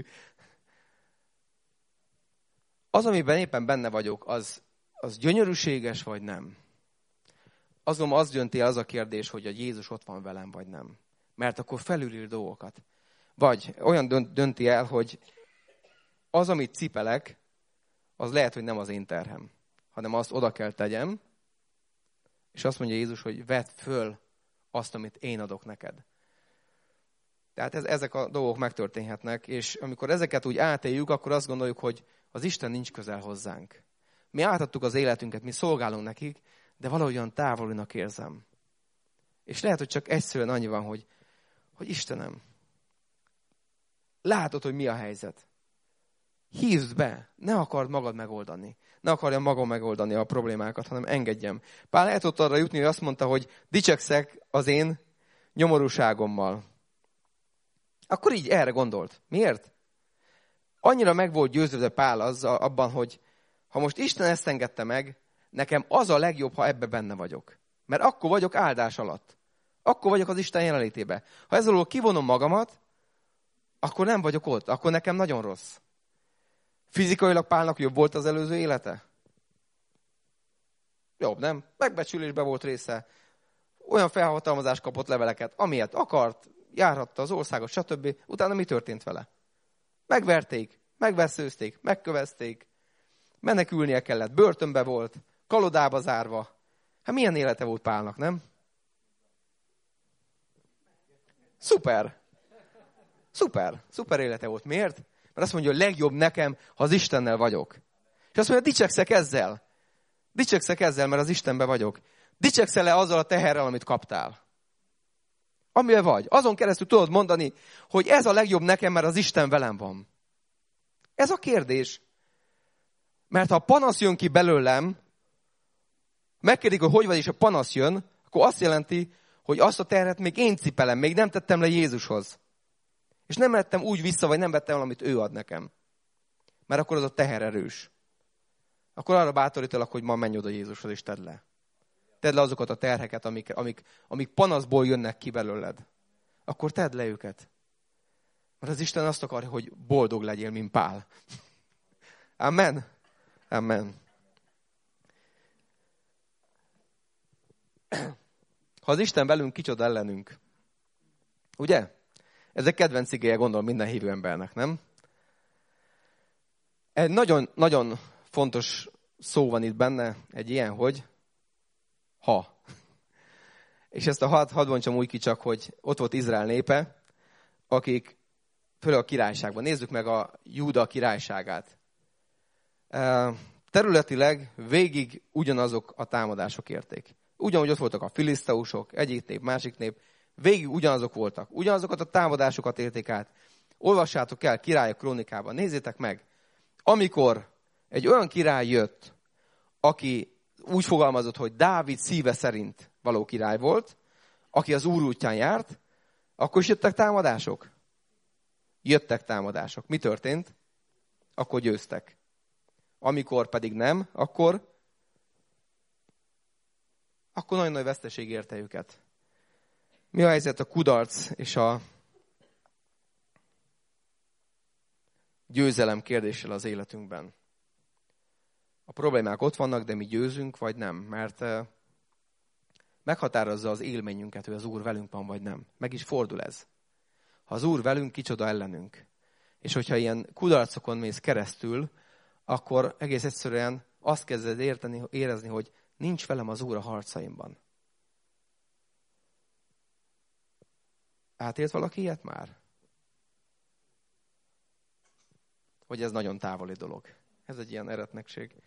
Az, amiben éppen benne vagyok, az gyönyörűséges vagy nem? Azon az dönti az a kérdés, hogy a Jézus ott van velem, vagy nem. Mert akkor felülír dolgokat. Vagy olyan dönti el, hogy az, amit cipelek, az lehet, hogy nem az én terhem, hanem azt oda kell tegyem, és azt mondja Jézus, hogy vedd föl azt, amit én adok neked. Tehát ezek a dolgok megtörténhetnek, és amikor ezeket úgy átéljük, akkor azt gondoljuk, hogy az Isten nincs közel hozzánk. Mi átadtuk az életünket, mi szolgálunk nekik, de valahogyan távolinak érzem. És lehet, hogy csak egyszerűen annyi van, hogy Istenem, látod, hogy mi a helyzet. Hívd be, ne akard magad megoldani. Ne akarja maga megoldani a problémákat, hanem engedjem. Pál el tudott arra jutni, hogy azt mondta, hogy dicsekszek az én nyomorúságommal. Akkor így erre gondolt. Miért? Annyira meg volt győződve Pál abban, hogy ha most Isten ezt engedte meg, nekem az a legjobb, ha ebbe benne vagyok. Mert akkor vagyok áldás alatt. Akkor vagyok az Isten jelenlétében. Ha ezzel kivonom magamat, akkor nem vagyok ott, akkor nekem nagyon rossz. Fizikailag Pálnak jobb volt az előző élete? Jobb, nem? Megbecsülésbe volt része. Olyan felhatalmazást kapott, leveleket, amilyet akart, járhatta az országot, stb. Utána mi történt vele? Megverték, megveszőzték, megkövezték, menekülnie kellett, börtönbe volt, kalodába zárva. Hát milyen élete volt Pálnak, nem? Szuper. Szuper élete volt. Miért? Mert azt mondja, hogy legjobb nekem, ha az Istennel vagyok. És azt mondja, dicsekszek ezzel. Dicsekszek ezzel, mert az Istenben vagyok. Dicsekszel-e azzal a teherrel, amit kaptál? Amivel vagy. Azon keresztül tudod mondani, hogy ez a legjobb nekem, mert az Isten velem van. Ez a kérdés. Mert ha a panasz jön ki belőlem, megkérdik, hogy hogy vagy, és a panasz jön, akkor azt jelenti, hogy azt a terhet még én cipelem, még nem tettem le Jézushoz. És nem lettem úgy vissza, vagy nem vettem el, amit ő ad nekem. Mert akkor az a teher erős. Akkor arra bátorítalak, hogy ma menj oda Jézushoz, és tedd le. Tedd le azokat a terheket, amik panaszból jönnek ki belőled. Akkor tedd le őket. Mert az Isten azt akarja, hogy boldog legyél, mint Pál. Amen. Amen. Ha az Isten velünk, kicsoda ellenünk. Ugye? Ez egy kedvenc igéje, gondolom, minden hívő embernek, nem? Egy nagyon fontos szó van itt benne, egy ilyen, hogy ha. És ezt a hadd mondjam úgy ki csak, hogy ott volt Izrael népe, akik főleg a királyságban. Nézzük meg a Júda királyságát. Területileg végig ugyanazok a támadások érték. Ugyanúgy ott voltak a filiszteusok, egyik nép, másik nép, végig ugyanazok voltak. Ugyanazokat a támadásokat érték át. Olvassátok el Királyok krónikában, nézzétek meg. Amikor egy olyan király jött, aki úgy fogalmazott, hogy Dávid szíve szerint való király volt, aki az Úr útján járt, akkor is jöttek támadások? Jöttek támadások. Mi történt? Akkor győztek. Amikor pedig nem, akkor nagyon nagy veszteség érte őket. Mi a helyzet a kudarc és a győzelem kérdéssel az életünkben? A problémák ott vannak, de mi győzünk, vagy nem? Mert meghatározza az élményünket, hogy az Úr velünk van, vagy nem. Meg is fordul ez. Ha az Úr velünk, kicsoda ellenünk. És hogyha ilyen kudarcokon mész keresztül, akkor egész egyszerűen azt kezded érezni, hogy nincs velem az Úr a harcaimban. Átélt valaki ilyet már? Hogy ez nagyon távoli dolog. Ez egy ilyen eretnekség.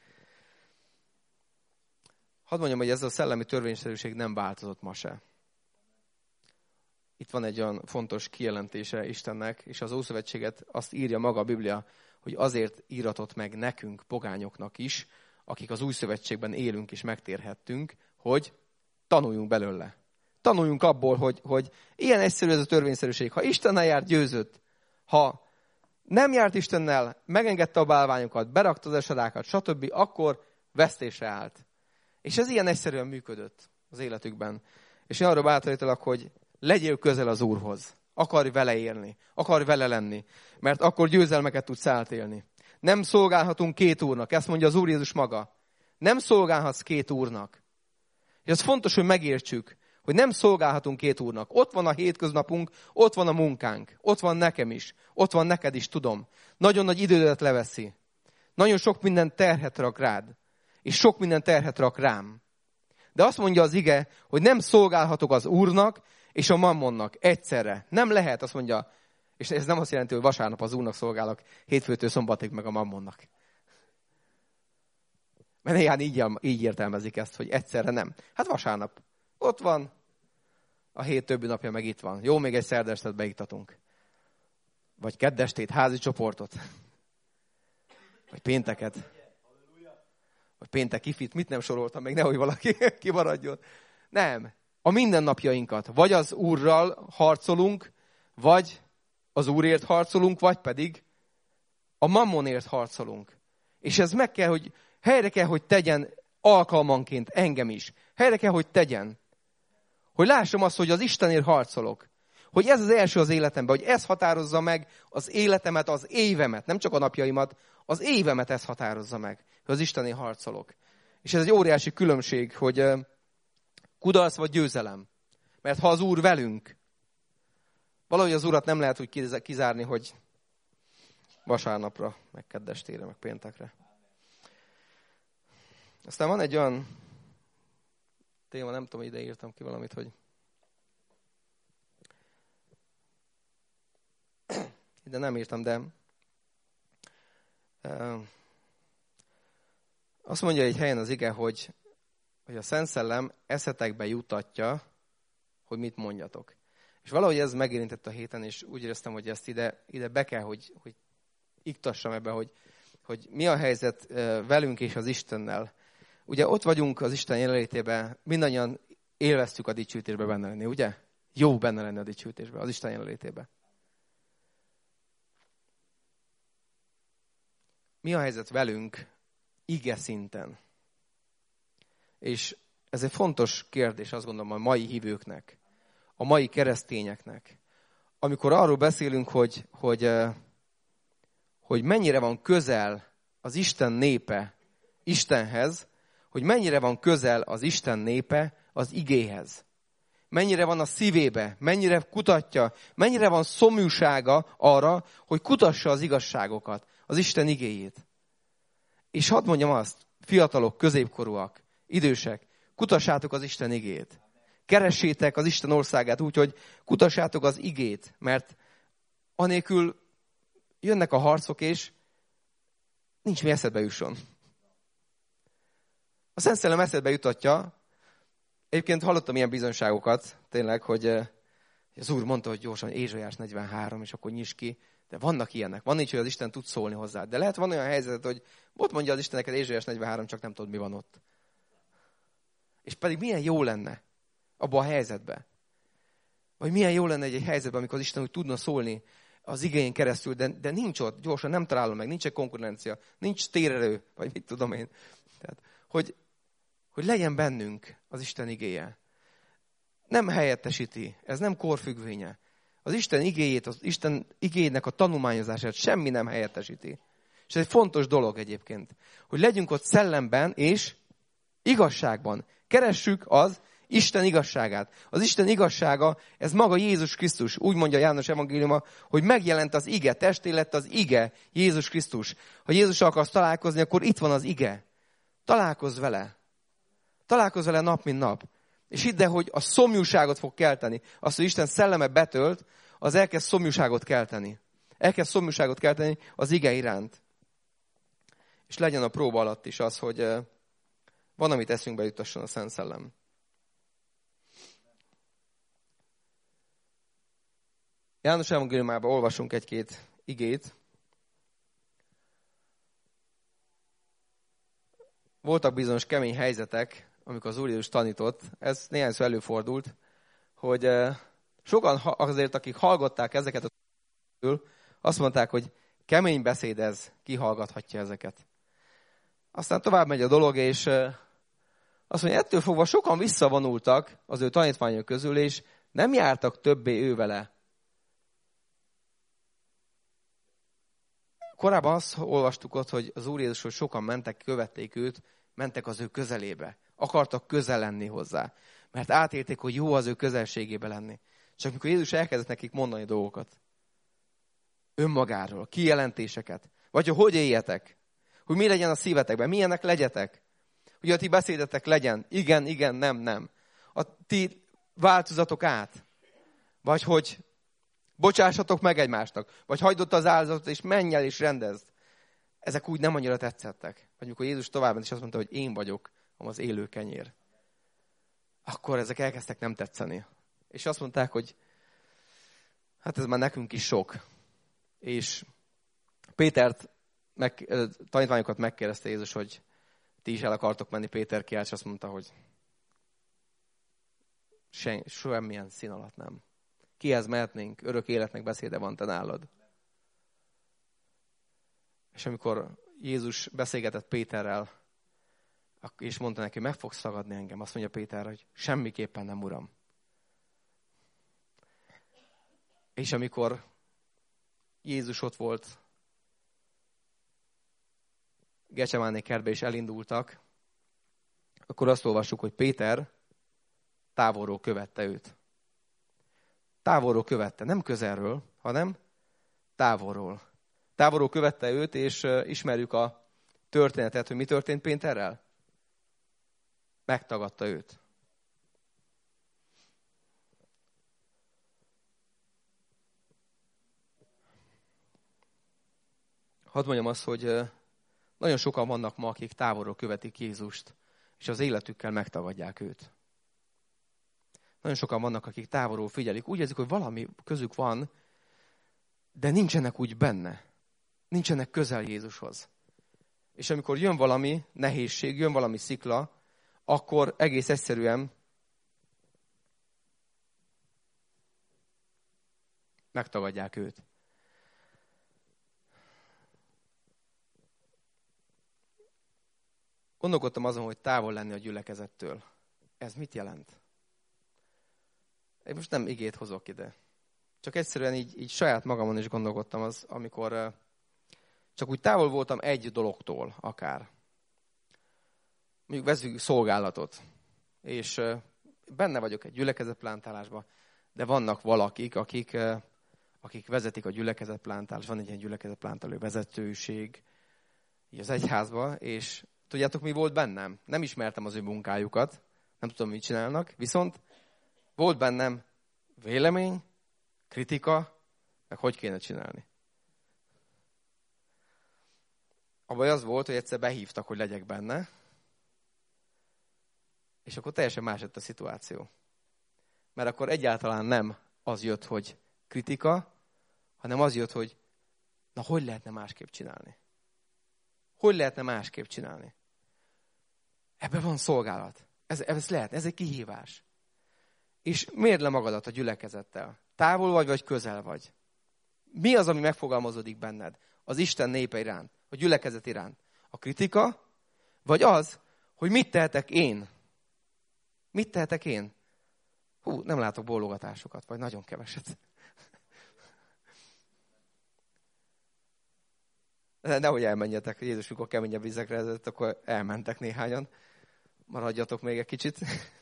Hadd mondjam, hogy ez a szellemi törvényszerűség nem változott ma se. Itt van egy olyan fontos kijelentése Istennek, és az Ószövetséget azt írja maga a Biblia, hogy azért íratott meg nekünk, pogányoknak is, akik az Új Szövetségben élünk és megtérhettünk, hogy tanuljunk belőle. Tanuljunk abból, hogy ilyen egyszerű ez a törvényszerűség. Ha Istennel járt, győzött. Ha nem járt Istennel, megengedte a bálványokat, berakta az eserákat, stb., akkor vesztésre állt. És ez ilyen egyszerűen működött az életükben. És én arra bátorítalak, hogy legyél közel az Úrhoz. Akarj vele élni, akarj vele lenni, mert akkor győzelmeket tudsz átélni. Nem szolgálhatunk két úrnak, ezt mondja az Úr Jézus maga. Nem szolgálhatsz két úrnak. És ez fontos, hogy megértsük, hogy nem szolgálhatunk két úrnak. Ott van a hétköznapunk, ott van a munkánk, ott van nekem is, ott van neked is, tudom. Nagyon nagy idődet leveszi. Nagyon sok minden terhet rak rád, és sok minden terhet rak rám. De azt mondja az ige, hogy nem szolgálhatok az Úrnak és a mammonnak egyszerre. Nem lehet, azt mondja, és ez nem azt jelenti, hogy vasárnap az Úrnak szolgálok, hétfőtől szombatig meg a mammonnak. Mert néhány így értelmezik ezt, hogy egyszerre nem. Hát vasárnap ott van, a hét többi napja meg itt van. Jó, még egy szerdestet beiktatunk. Vagy keddestét, házi csoportot. Vagy pénteket. Vagy péntek ifit, mit nem soroltam, még nehogy valaki kimaradjon. Nem. A mindennapjainkat vagy az Úrral harcolunk, vagy az Úrért harcolunk, vagy pedig a mammonért harcolunk. És ez helyre kell, hogy tegyen alkalmanként engem is. Helyre kell, hogy tegyen. Hogy lássam azt, hogy az Istenért harcolok. Hogy ez az első az életemben, hogy ez határozza meg az életemet, az évemet, nem csak a napjaimat, az évemet ez határozza meg, hogy az Istenné harcolok. És ez egy óriási különbség, hogy kudarc vagy győzelem. Mert ha az Úr velünk, valahogy az Urat nem lehet úgy kizárni, hogy vasárnapra, meg keddestére, meg péntekre. Aztán van egy olyan téma, nem tudom, ide írtam ki valamit, hogy ide nem írtam, de azt mondja egy helyen az ige, hogy a Szent Szellem eszetekbe jutatja, hogy mit mondjatok. És valahogy ez megérintett a héten, és úgy éreztem, hogy ezt ide be kell, hogy iktassam ebbe, hogy mi a helyzet velünk és az Istennel. Ugye ott vagyunk az Isten jelenlétében, mindannyian élveztük a dicsőítésbe benne lenni, ugye? Jó benne lenni a dicsőítésbe, az Isten jelenlétében. Mi a helyzet velünk ige szinten? És ez egy fontos kérdés, azt gondolom, a mai hívőknek, a mai keresztényeknek. Amikor arról beszélünk, hogy mennyire van közel az Isten népe Istenhez, hogy mennyire van közel az Isten népe az igéhez. Mennyire van a szívébe, mennyire kutatja, mennyire van szomjúsága arra, hogy kutassa az igazságokat, az Isten igéjét. És hadd mondjam azt, fiatalok, középkorúak, idősek, kutassátok az Isten igét. Keressétek az Isten országát úgy, hogy kutassátok az igét, mert anélkül jönnek a harcok, és nincs mi eszedbe jusson. A Szent Szellem eszedbe jutatja. Egyébként hallottam ilyen bizonyságokat, tényleg, hogy az Úr mondta, hogy gyorsan Ézsaiás 43, és akkor nyisd ki. De vannak ilyenek. Van így, hogy az Isten tud szólni hozzá. De lehet van olyan helyzet, hogy ott mondja az Isten neked Ézsaiás 43, csak nem tudod, mi van ott. És pedig milyen jó lenne abban a helyzetben. Vagy milyen jó lenne egy helyzetben, amikor az Isten úgy tudna szólni az igéjén keresztül, de nincs ott, gyorsan nem találom meg, nincs egy konkurencia, nincs térerő, vagy mit tudom én. Tehát, hogy legyen bennünk az Isten igéje. Nem helyettesíti, ez nem korfüggvénye. Az Isten igéjét, az Isten igéjének a tanulmányozását semmi nem helyettesíti. És ez egy fontos dolog egyébként, hogy legyünk ott szellemben és igazságban. Keressük az Isten igazságát. Az Isten igazsága, ez maga Jézus Krisztus. Úgy mondja János evangéliuma, hogy megjelent az ige, testé lett az ige, Jézus Krisztus. Ha Jézussal akarsz találkozni, akkor itt van az ige. Találkozz vele. Találkozz vele nap, mint nap. És hidd el, hogy a szomjúságot fog kelteni. Azt, hogy Isten szelleme betölt, az elkezd szomjúságot kelteni. Elkezd szomjúságot kelteni az ige iránt. És legyen a próba alatt is az, hogy van, amit eszünkbe jutasson a Szent Szellem. János evangéliumában olvasunk egy-két igét. Voltak bizonyos kemény helyzetek, amikor az Úr Jézus tanított. Ez néhányszor előfordult, hogy sokan azért, akik hallgatták ezeket a azt mondták, hogy kemény beszéd ez, ki hallgathatja ezeket. Aztán tovább megy a dolog, és azt mondja, ettől fogva sokan visszavonultak az ő tanítványok közül, és nem jártak többé ő vele. Korábban azt olvastuk ott, hogy az Úr Jézusról sokan mentek, követték őt, mentek az ő közelébe. Akartak közel lenni hozzá. Mert átélték, hogy jó az ő közelségébe lenni. Csak mikor Jézus elkezdett nekik mondani dolgokat. Önmagáról, kijelentéseket. Vagy hogy éljetek. Hogy mi legyen a szívetekben, milyenek legyetek. Hogy a ti beszédetek legyen. Igen, igen, nem, nem. A ti változatok át. Vagy hogy bocsássatok meg egymásnak. Vagy hagyd ott az áldozatot, és menj el és rendezd. Ezek úgy nem annyira tetszettek. Vagy mikor Jézus tovább is azt mondta, hogy én vagyok az élő kenyér. Akkor ezek elkezdtek nem tetszeni. És azt mondták, hogy hát ez már nekünk is sok. És Pétert, tanítványokat megkérdezte Jézus, hogy ti is el akartok menni Péter kiállt, és azt mondta, hogy semmilyen szín alatt nem. Kihez mehetnénk? Örök életnek beszéde van te nálad. És amikor Jézus beszélgetett Péterrel, és mondta neki, meg fogsz ragadni engem, azt mondja Péter, hogy semmiképpen nem, Uram. És amikor Jézus ott volt Gecsemáné kertbe és elindultak, akkor azt olvassuk, hogy Péter távolról követte őt. Távolról követte, nem közelről, hanem távolról. Távolról követte őt, és ismerjük a történetet, hogy mi történt Péterrel? Megtagadta őt. Hadd mondjam azt, hogy nagyon sokan vannak ma, akik távolról követik Jézust, és az életükkel megtagadják őt. Nagyon sokan vannak, akik távolról figyelik. Úgy érzik, hogy valami közük van, de nincsenek úgy benne. Nincsenek közel Jézushoz. És amikor jön valami nehézség, jön valami szikla, akkor egész egyszerűen megtagadják őt. Gondolkodtam azon, hogy távol lenni a gyülekezettől. Ez mit jelent? Én most nem igét hozok ide. Csak egyszerűen így saját magamon is gondolkodtam az, amikor csak úgy távol voltam egy dologtól akár. Mondjuk veszünk szolgálatot. És benne vagyok egy gyülekezetplántálásban, de vannak valakik, akik vezetik a gyülekezetplántálást. Van egy ilyen gyülekezetplántáló vezetőség így az egyházba, és tudjátok, mi volt bennem? Nem ismertem az ő munkájukat, nem tudom, mit csinálnak, viszont volt bennem vélemény, kritika, meg hogy kéne csinálni. A baj az volt, hogy egyszer behívtak, hogy legyek benne, és akkor teljesen más lett a szituáció. Mert akkor egyáltalán nem az jött, hogy kritika, hanem az jött, hogy na, hogy lehetne másképp csinálni? Hogy lehetne másképp csinálni? Ebben van szolgálat. Ez lehet, ez egy kihívás. És mérd le magadat a gyülekezettel. Távol vagy közel vagy? Mi az, ami megfogalmazódik benned? Az Isten népe iránt, a gyülekezet iránt. A kritika, vagy az, hogy mit tehetek én? Mit tehetek én? Hú, nem látok bólogatásokat, vagy nagyon keveset. Nehogy elmenjetek, Jézus, mikor keményebb vizekre ezért, akkor elmentek néhányan. Maradjatok még egy kicsit.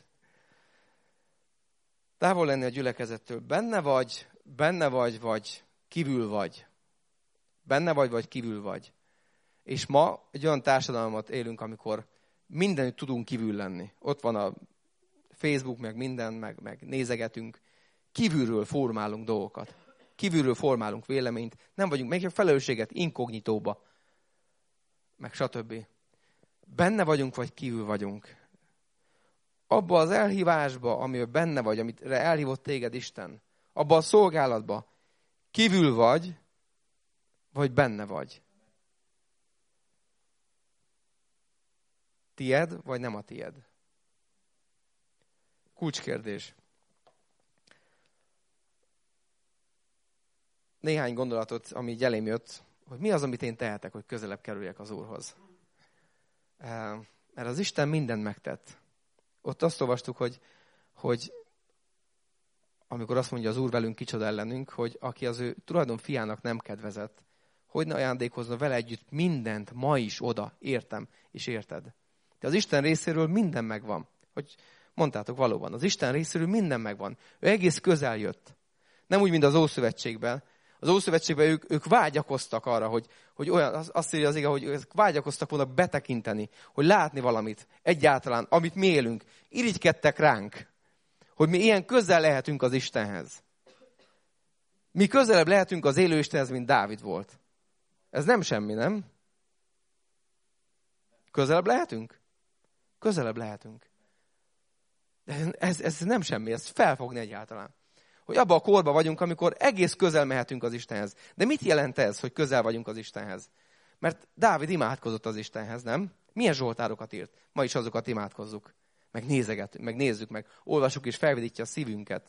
Távol lenni a gyülekezettől. Benne vagy, vagy kívül vagy. Benne vagy kívül vagy. És ma egy olyan társadalmat élünk, amikor mindenütt tudunk kívül lenni. Ott van a Facebook, meg minden, meg nézegetünk. Kívülről formálunk dolgokat. Kívülről formálunk véleményt. Nem vagyunk, meg a felelősséget inkognitóba. Meg stb. Benne vagyunk, vagy kívül vagyunk. Abba az elhívásba, amiben benne vagy, amire elhívott téged Isten. Abba a szolgálatba kívül vagy benne vagy. Tied, vagy nem a tied? Kulcskérdés. Néhány gondolatot, ami így elém jött, hogy mi az, amit én tehetek, hogy közelebb kerüljek az Úrhoz. Mert az Isten mindent megtett. Ott azt olvastuk, hogy amikor azt mondja az Úr velünk, kicsoda ellenünk, hogy aki az ő tulajdon fiának nem kedvezett, hogy ne ajándékozna vele együtt mindent ma is oda, értem és érted. De az Isten részéről minden megvan. Hogy mondtátok, valóban, az Isten részéről minden megvan. Ő egész közel jött. Nem úgy, mint az Ószövetségben. Az Ószövetségben ők vágyakoztak arra, hogy olyan, azt írja az ige, hogy ők vágyakoztak volna betekinteni, hogy látni valamit egyáltalán, amit mi élünk. Irigykedtek ránk, hogy mi ilyen közel lehetünk az Istenhez. Mi közelebb lehetünk az élő Istenhez, mint Dávid volt. Ez nem semmi, nem? Közelebb lehetünk? Közelebb lehetünk. De ez nem semmi, ezt felfogni egyáltalán. Hogy abban a korban vagyunk, amikor egész közel mehetünk az Istenhez. De mit jelent ez, hogy közel vagyunk az Istenhez? Mert Dávid imádkozott az Istenhez, nem? Milyen zsoltárokat írt? Ma is azokat imádkozzuk. Meg nézegetünk, meg nézzük, meg olvasjuk és felvidítja a szívünket.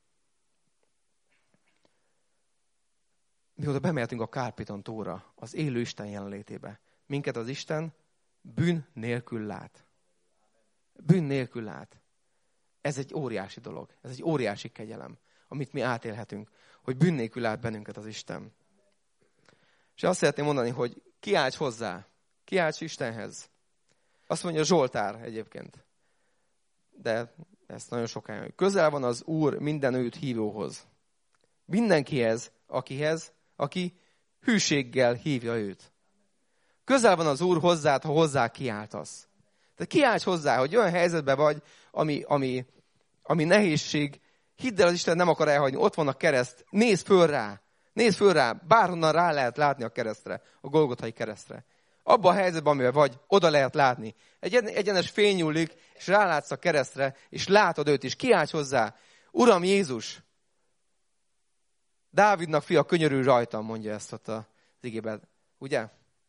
Mi oda bemehetünk a Kárpiton tóra, az élő Isten jelenlétébe. Minket az Isten bűn nélkül lát. Bűn nélkül lát. Ez egy óriási dolog. Ez egy óriási kegyelem. amit mi átélhetünk. Hogy bűn nélkül lát bennünket az Isten. És azt szeretném mondani, hogy kiálts hozzá. Kiálts Istenhez. Azt mondja Zsoltár egyébként. De ezt nagyon sokáig. Közel van az Úr minden őt hívóhoz. Mindenkihez, aki hűséggel hívja őt. Közel van az Úr hozzád, ha hozzá kiáltasz. Tehát kiálts hozzá, hogy olyan helyzetben vagy, ami nehézség. Hidd el, az Isten nem akar elhagyni. Ott van a kereszt. Nézz föl rá. Nézz föl rá. Bárhonnan rá lehet látni a keresztre. A Golgothai keresztre. Abban a helyzetben, amiben vagy, oda lehet látni. Egy egyenes fény nyúlik, és rálátsz a keresztre, és látod őt is. Kiálts hozzá. Uram Jézus! Dávidnak fia, könyörülj rajtam, mondja ezt ott az igében. Ugye?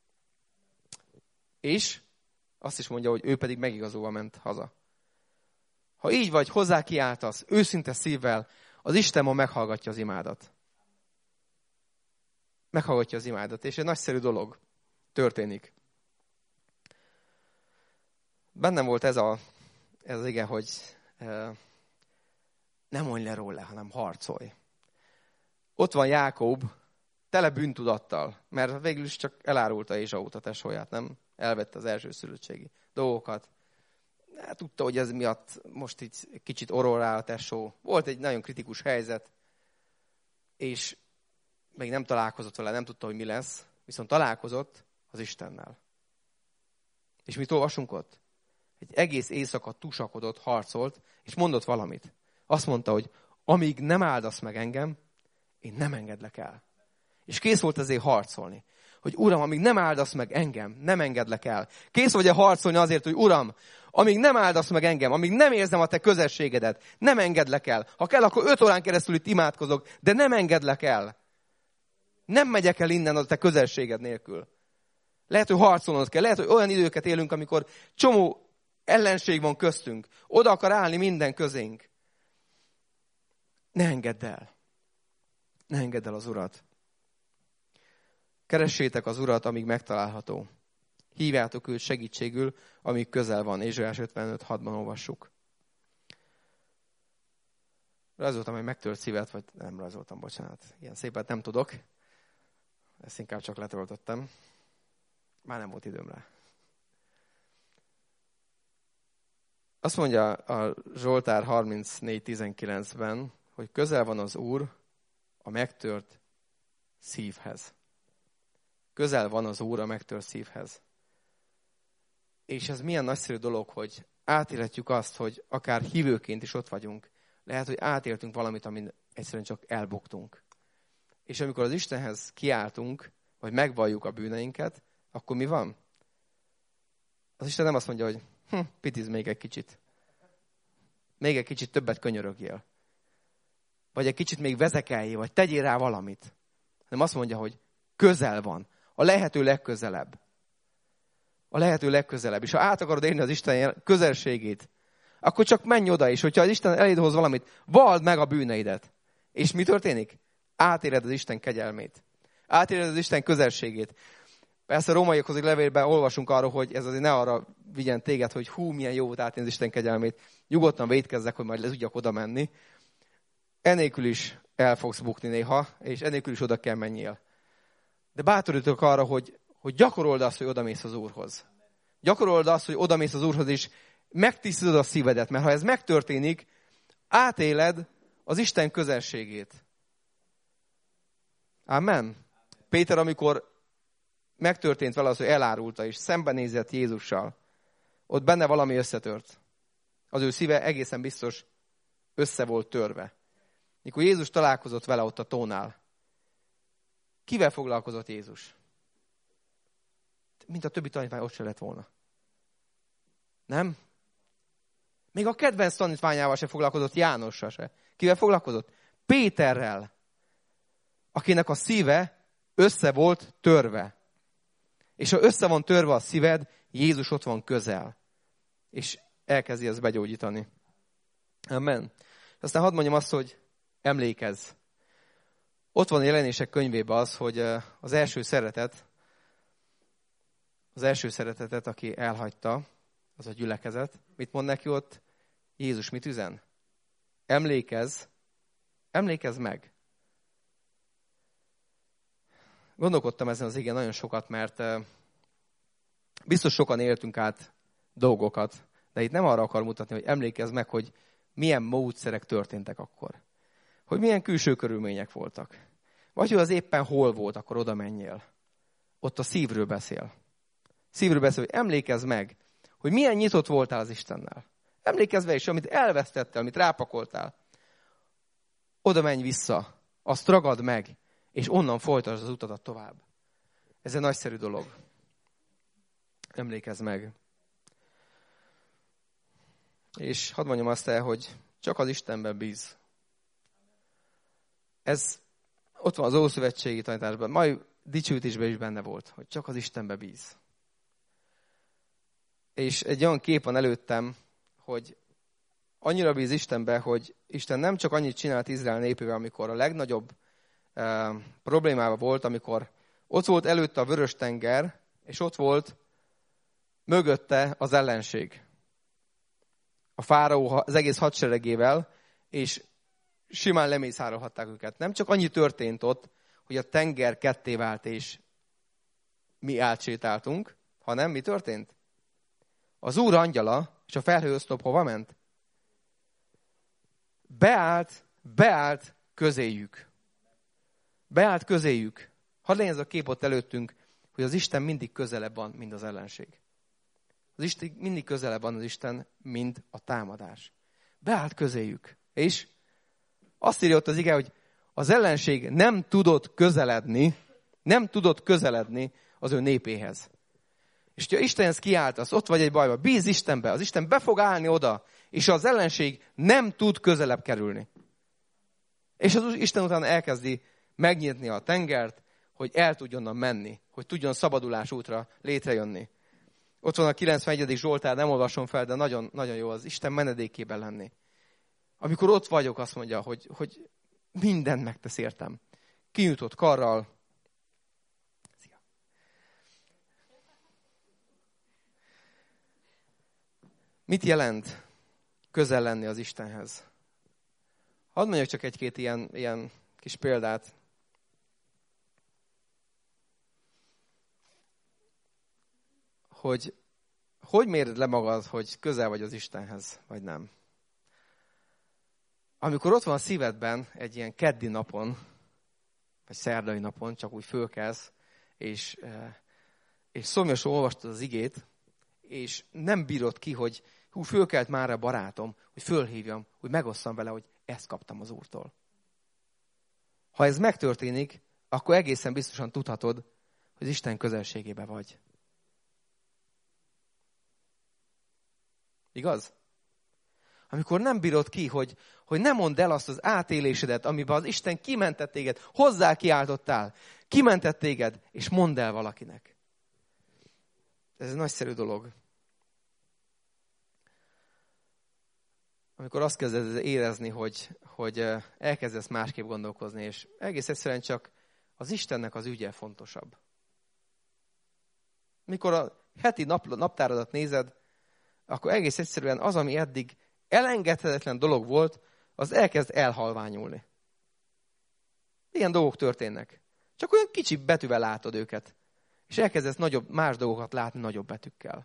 És azt is mondja, hogy ő pedig megigazolva ment haza. Ha így vagy, hozzá kiáltasz, őszinte szívvel, az Isten ma meghallgatja az imádat. Meghallgatja az imádat, és egy nagyszerű dolog történik. Bennem volt ez az ige, hogy nem mondj le róla, hanem harcolj. Ott van Jákob, tele bűntudattal, mert végül is csak elárulta Ésaut a tesóját, nem? Elvette az elsőszülöttségi dolgokat. Tudta, hogy ez miatt most így kicsit orol rá a tesó. Volt egy nagyon kritikus helyzet, és még nem találkozott vele, nem tudta, hogy mi lesz, viszont találkozott az Istennel. És mit olvasunk ott? Egy egész éjszaka tusakodott, harcolt, és mondott valamit. Azt mondta, hogy amíg nem áldasz meg engem, én nem engedlek el. És kész volt ezért harcolni. Hogy Uram, amíg nem áldasz meg engem, nem engedlek el. Kész vagy-e harcolni azért, hogy Uram, amíg nem áldasz meg engem, amíg nem érzem a te közelségedet, nem engedlek el. Ha kell, akkor 5 órán keresztül itt imádkozok, de nem engedlek el. Nem megyek el innen a te közelséged nélkül. Lehet, hogy harcolnod kell. Lehet, hogy olyan időket élünk, amikor csomó ellenség van köztünk. Oda akar állni minden közénk. Ne engedd el. Ne engedd el az Urat. Keressétek az Urat, amíg megtalálható. Hívjátok őt segítségül, amíg közel van. Ézsaiás 55:6-ban olvassuk. Rajzoltam egy megtört szívet, vagy nem rajzoltam, bocsánat. Ilyen szépet nem tudok. Ezt inkább csak letöltöttem. Már nem volt időm rá. Azt mondja a Zsoltár 34:19-ben, hogy közel van az Úr a megtört szívhez. Közel van az Úr a megtört szívhez. És ez milyen nagyszerű dolog, hogy átélhetjük azt, hogy akár hívőként is ott vagyunk. Lehet, hogy átéltünk valamit, amin egyszerűen csak elbuktunk. És amikor az Istenhez kiáltunk, vagy megvalljuk a bűneinket, akkor mi van? Az Isten nem azt mondja, hogy pitiz még egy kicsit. Még egy kicsit többet könyörögjél. Vagy egy kicsit még vezekeljél, vagy tegyél rá valamit. Hanem azt mondja, hogy közel van. A lehető legközelebb. A lehető legközelebb. És ha át akarod élni az Isten közelségét, akkor csak menj oda is. Hogyha az Isten eléd hoz valamit, vald meg a bűneidet. És mi történik? Átéled az Isten kegyelmét. Átéled az Isten közelségét. Persze a rómaiakhoz egy levélben olvasunk arról, hogy ez azért ne arra vigyen téged, hogy milyen jó volt átélni az Isten kegyelmét. Nyugodtan vétkezzek, hogy majd le tudjak oda menni. Enélkül is el fogsz bukni néha, és enélkül is oda kell menjél. De bátorítok arra, hogy gyakorold azt, hogy odamész az Úrhoz. Gyakorold azt, hogy odamész az Úrhoz, és megtisztítod a szívedet. Mert ha ez megtörténik, átéled az Isten közelségét. Amen. Péter, amikor megtörtént vele az, hogy elárulta, és szembenézett Jézussal, ott benne valami összetört. Az ő szíve egészen biztos össze volt törve. Mikor Jézus találkozott vele ott a tónál, kivel foglalkozott Jézus? Mint a többi tanítvány ott se lett volna. Nem? Még a kedvenc tanítványával se foglalkozott, Jánossal se. Kivel foglalkozott? Péterrel, akinek a szíve össze volt törve. És ha össze van törve a szíved, Jézus ott van közel. És elkezdi ezt begyógyítani. Amen. Aztán hadd mondjam azt, hogy emlékezz. Ott van a Jelenések könyvében az, hogy az első szeretetet, aki elhagyta, az a gyülekezet. Mit mond neki ott? Jézus mit üzen? Emlékezz, Emlékezz meg. Gondolkodtam ezen az igen nagyon sokat, mert biztos sokan éltünk át dolgokat, de itt nem arra akar mutatni, hogy emlékezz meg, hogy milyen módszerek történtek akkor. Hogy milyen külső körülmények voltak. Vagy hogy az éppen hol volt, akkor oda menjél. Ott a szívről beszél. Szívről beszél, hogy emlékezz meg, hogy milyen nyitott voltál az Istennel. Emlékezz meg is, amit elvesztettél, amit rápakoltál. Oda menj vissza, azt ragad meg, és onnan folytasd az utadat tovább. Ez egy nagyszerű dolog. Emlékezz meg. És hadd mondjam azt el, hogy csak az Istenben bíz. Ez ott van az Ószövetségi tanításban, majd dicsőítésben is benne volt, hogy csak az Istenben bíz. És egy olyan kép van előttem, hogy annyira bíz Istenbe, hogy Isten nem csak annyit csinált Izrael népével, amikor a legnagyobb problémával volt, amikor ott volt előtte a Vörös-tenger, és ott volt mögötte az ellenség. A fáraó az egész hadseregével, és simán lemészárolhatták őket. Nem csak annyi történt ott, hogy a tenger ketté vált, és mi átsétáltunk, hanem mi történt? Az Úr angyala és a felhőoszlop hova ment? Beállt közéjük. Beállt közéjük. Hadd legyen ez a kép ott előttünk, hogy az Isten mindig közelebb van, mint az ellenség. Az Isten mindig közelebb van az Isten, mint a támadás. Beállt közéjük. És azt írja ott az ige, hogy az ellenség nem tudott közeledni az ő népéhez. És ha Istenhez kiáltasz, ott vagy egy bajban, bíz Istenbe, az Isten be fog állni oda, és az ellenség nem tud közelebb kerülni. És az Isten utána elkezdi megnyitni a tengert, hogy el tudjon onnan menni, hogy tudjon szabadulás útra létrejönni. Ott van a 91. Zsoltár, nem olvasom fel, de nagyon, nagyon jó az Isten menedékében lenni. Amikor ott vagyok, azt mondja, hogy mindent megtesz értem. Kinyújtott karral. Szia. Mit jelent közel lenni az Istenhez? Hadd mondjak csak egy-két ilyen kis példát. Hogy méred le magad, hogy közel vagy az Istenhez, vagy nem? Amikor ott van a szívedben egy ilyen keddi napon, vagy szerdai napon, csak úgy fölkelsz, és szomjasan olvastad az igét, és nem bírod ki, hogy fölkelt már a barátom, hogy fölhívjam, hogy megosszam vele, hogy ezt kaptam az Úrtól. Ha ez megtörténik, akkor egészen biztosan tudhatod, hogy Isten közelségében vagy. Igaz? Amikor nem bírod ki, hogy nem mondd el azt az átélésedet, amiben az Isten kimentett téged, hozzá kiáltottál, kimentett téged, és mondd el valakinek. Ez egy nagyszerű dolog. Amikor azt kezded érezni, hogy elkezdesz másképp gondolkozni, és egész egyszerűen csak az Istennek az ügye fontosabb. Mikor a heti naptáradat nézed, akkor egész egyszerűen az, ami eddig elengedhetetlen dolog volt, az elkezd elhalványulni. Ilyen dolgok történnek. Csak olyan kicsi betűvel látod őket. És elkezdesz más dolgokat látni nagyobb betűkkel.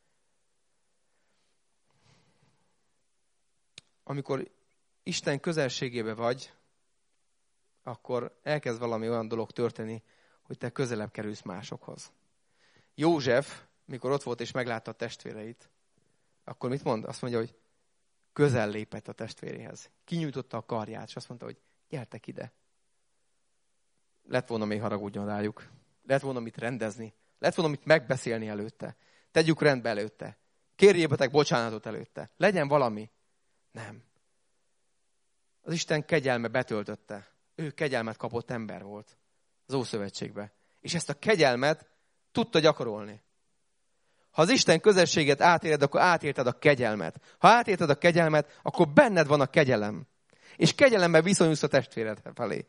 Amikor Isten közelségébe vagy, akkor elkezd valami olyan dolog történni, hogy te közelebb kerülsz másokhoz. József, mikor ott volt és meglátta a testvéreit, akkor mit mond? Azt mondja, hogy közel lépett a testvéréhez. Kinyújtotta a karját, és azt mondta, hogy gyertek ide. Lett volna még haragudjon rájuk. Lett volna mit rendezni. Lett volna mit megbeszélni előtte. Tegyük rendbe előtte. Kérjébetek bocsánatot előtte. Legyen valami. Nem. Az Isten kegyelme betöltötte. Ő kegyelmet kapott ember volt az Ószövetségbe. És ezt a kegyelmet tudta gyakorolni. Ha az Isten közelséget átéled, akkor átélted a kegyelmet. Ha átélted a kegyelmet, akkor benned van a kegyelem. És kegyelemmel viszonyulsz a testvéred felé.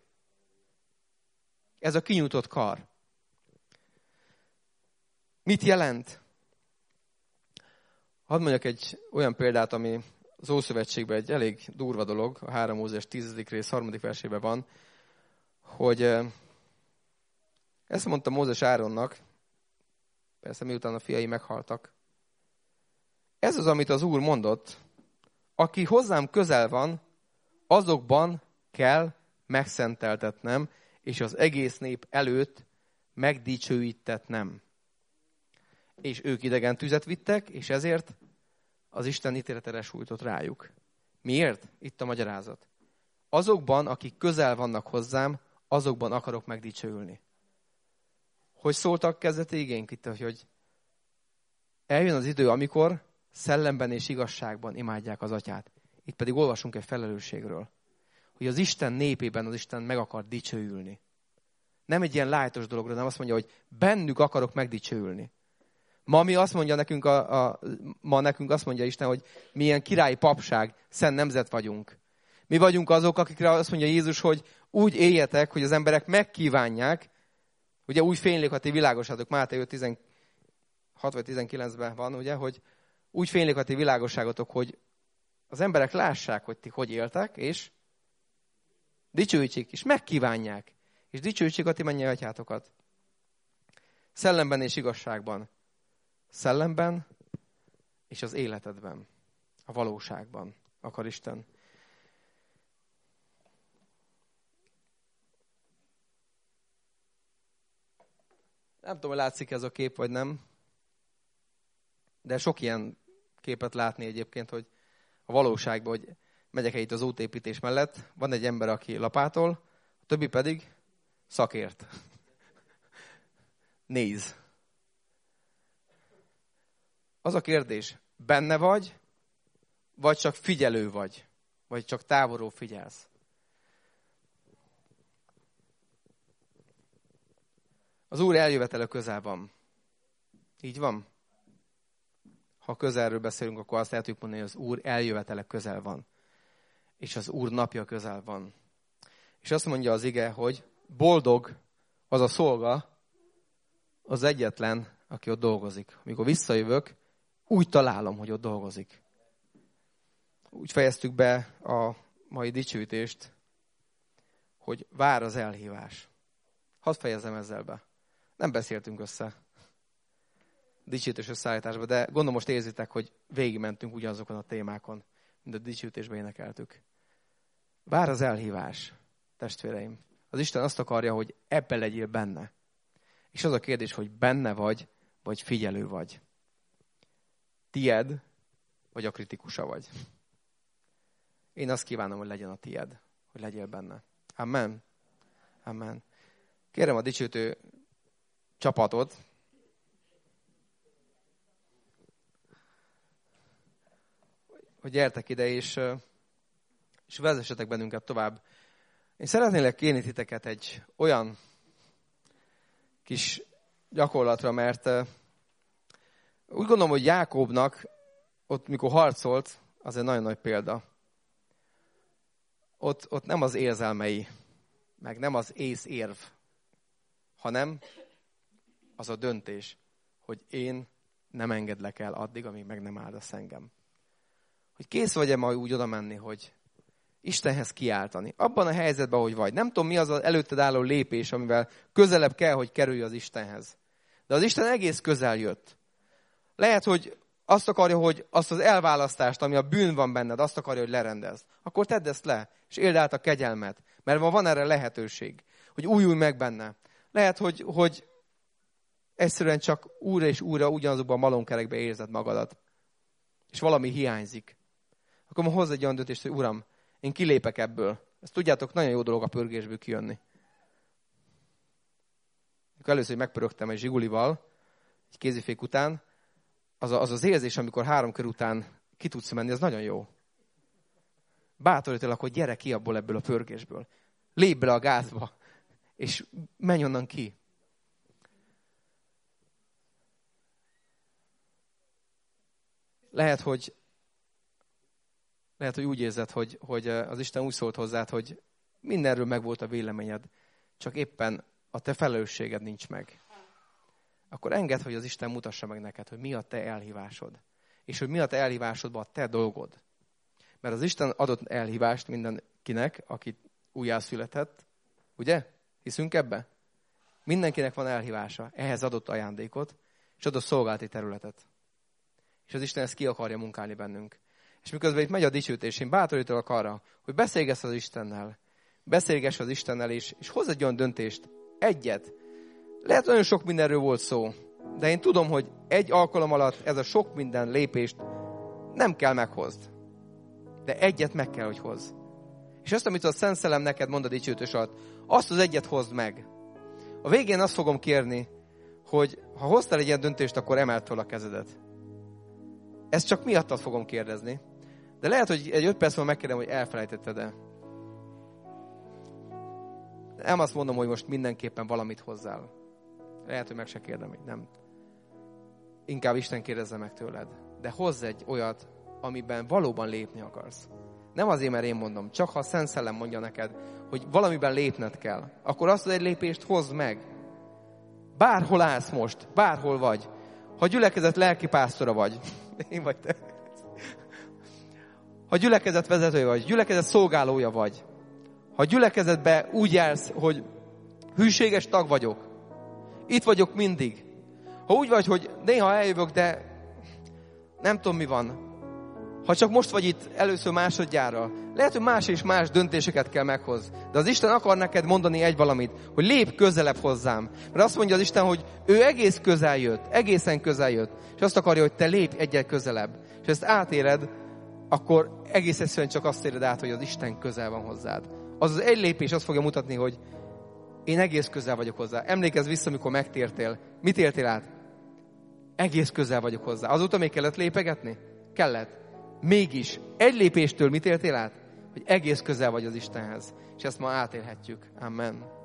Ez a kinyújtott kar. Mit jelent? Hadd mondjak egy olyan példát, ami az Ószövetségben egy elég durva dolog, a 3 Mózes 10. rész 3. versében van, hogy ezt mondta Mózes Áronnak, persze miután a fiai meghaltak. Ez az, amit az Úr mondott, aki hozzám közel van, azokban kell megszenteltetnem, és az egész nép előtt megdicsőítetnem. És ők idegen tüzet vittek, és ezért az Isten ítéletere sújtott rájuk. Miért? Itt a magyarázat. Azokban, akik közel vannak hozzám, azokban akarok megdicsőülni. Hogy szóltak kezdeti igénk itt, hogy eljön az idő, amikor szellemben és igazságban imádják az Atyát. Itt pedig olvasunk egy felelősségről, hogy az Isten népében az Isten meg akar dicsőülni. Nem egy ilyen lájtos dologról, nem azt mondja, hogy bennük akarok megdicsőülni. Ma azt mondja nekünk, ma nekünk azt mondja Isten, hogy milyen királyi papság, szent nemzet vagyunk. Mi vagyunk azok, akikre azt mondja Jézus, hogy úgy éljetek, hogy az emberek megkívánják, ugye úgy fénylik, ha ti világosatok, Máté 5:16 vagy 19-ben van, ugye, hogy úgy fénylik a ti világosságotok, hogy az emberek lássák, hogy ti hogy éltek, és dicsőítsék, és megkívánják, és dicsőítsék a ti mennyei atyátokat. Szellemben és igazságban. Szellemben és az életedben, a valóságban akar Isten. Nem tudom, hogy látszik ez a kép, vagy nem, de sok ilyen képet látni egyébként, hogy a valóságban, hogy megyek itt az útépítés mellett, van egy ember, aki lapátol, a többi pedig szakért. Néz. Az a kérdés, benne vagy csak figyelő vagy csak távolról figyelsz? Az Úr eljövetele közel van. Így van? Ha közelről beszélünk, akkor azt el tudjuk mondani, hogy az Úr eljövetele közel van. És az Úr napja közel van. És azt mondja az ige, hogy boldog az a szolga, az egyetlen, aki ott dolgozik. Amikor visszajövök, úgy találom, hogy ott dolgozik. Úgy fejeztük be a mai dicsőítést, hogy vár az elhívás. Hadd fejezem ezzel be. Nem beszéltünk össze dicsőítés összeállításba, de gondolom most érzitek, hogy végigmentünk ugyanazokon a témákon, mint a dicsőítésben énekeltük. Vár az elhívás, testvéreim. Az Isten azt akarja, hogy ebbe legyél benne. És az a kérdés, hogy benne vagy figyelő vagy. Tied, vagy a kritikusa vagy. Én azt kívánom, hogy legyen a tied, hogy legyél benne. Amen. Amen. Kérem a dicsőítő csapatot, hogy gyertek ide, és vezessetek bennünket tovább. Én szeretnélek kérni titeket egy olyan kis gyakorlatra, mert úgy gondolom, hogy Jákóbnak ott, mikor harcolt, az egy nagyon nagy példa. Ott nem az érzelmei, meg nem az észérv, hanem az a döntés, hogy én nem engedlek el addig, amíg meg nem áldasz engem. Hogy kész vagy-e majd úgy oda menni, hogy Istenhez kiáltani. Abban a helyzetben, hogy vagy. Nem tudom, mi az az előtted álló lépés, amivel közelebb kell, hogy kerülj az Istenhez. De az Isten egész közel jött. Lehet, hogy azt akarja, hogy azt az elválasztást, ami a bűn van benned, azt akarja, hogy lerendezd. Akkor tedd ezt le, és éld át a kegyelmet. Mert van erre lehetőség, hogy újulj meg benne. Lehet, hogy egyszerűen csak újra és újra ugyanazokban a malomkerekbe érzed magadat. És valami hiányzik. Akkor ma hozz egy olyan döntést, hogy Uram, én kilépek ebből. Ezt tudjátok, nagyon jó dolog a pörgésből kijönni. Amikor először megpörögtem egy zsigulival, egy kézifék után, az érzés, amikor 3 kör után ki tudsz menni, az nagyon jó. Bátorítalak, hogy gyere ki ebből a pörgésből. Lépj bele a gázba, és menj onnan ki. Lehet, hogy úgy érzed, hogy az Isten úgy szólt hozzád, hogy mindenről megvolt a véleményed, csak éppen a te felelősséged nincs meg. Akkor engedd, hogy az Isten mutassa meg neked, hogy mi a te elhívásod. És hogy mi a te elhívásodban a te dolgod. Mert az Isten adott elhívást mindenkinek, aki újjászületett. Ugye? Hiszünk ebbe? Mindenkinek van elhívása. Ehhez adott ajándékot, és adott szolgálati területet. És az Isten ezt ki akarja munkálni bennünk. És miközben itt megy a dicsőítés, én bátorítalak arra, hogy beszélgess az Istennel. Beszélgess az Istennel, és hozz egy olyan döntést. Egyet. Lehet, nagyon sok mindenről volt szó, de én tudom, hogy egy alkalom alatt ez a sok minden lépést nem kell meghozd. De egyet meg kell, hogy hozz. És azt, amit a Szent Szellem neked mond a dicsőítés alatt, azt az egyet hozd meg. A végén azt fogom kérni, hogy ha hoztál egy ilyen döntést, akkor emeld fel a kezedet. Ezt csak miattad fogom kérdezni. De lehet, hogy egy 5 perc múlva megkérdem, hogy elfelejtetted-e. Nem azt mondom, hogy most mindenképpen valamit hozzál. Lehet, hogy meg se kérdem, hogy nem. Inkább Isten kérdezze meg tőled. De hozz egy olyat, amiben valóban lépni akarsz. Nem azért, mert én mondom, csak ha a Szent Szellem mondja neked, hogy valamiben lépned kell, akkor azt az egy lépést hozd meg. Bárhol állsz most, bárhol vagy. Ha gyülekezet lelkipásztora vagy, én vagy te. Ha gyülekezet vezetője vagy, gyülekezet szolgálója vagy. Ha gyülekezetbe úgy jársz, hogy hűséges tag vagyok, itt vagyok mindig. Ha úgy vagy, hogy néha eljövök, de nem tudom mi van. Ha csak most vagy itt először másodjára, lehet, hogy más és más döntéseket kell meghoz. De az Isten akar neked mondani egy valamit, hogy lépj közelebb hozzám. Mert azt mondja az Isten, hogy ő egész közel jött, egészen közel jött. És azt akarja, hogy te lépj egyel közelebb. És ezt átéred, akkor egész egyszerűen csak azt éred át, hogy az Isten közel van hozzád. Az az egy lépés azt fogja mutatni, hogy én egész közel vagyok hozzá. Emlékezz vissza, amikor megtértél. Mit értél át? Egész közel vagyok hozzá. Azóta még kellett lépegetni? Kellett. Mégis egy lépéstől mit értél át? Hogy egész közel vagy az Istenhez. És ezt ma átélhetjük. Amen.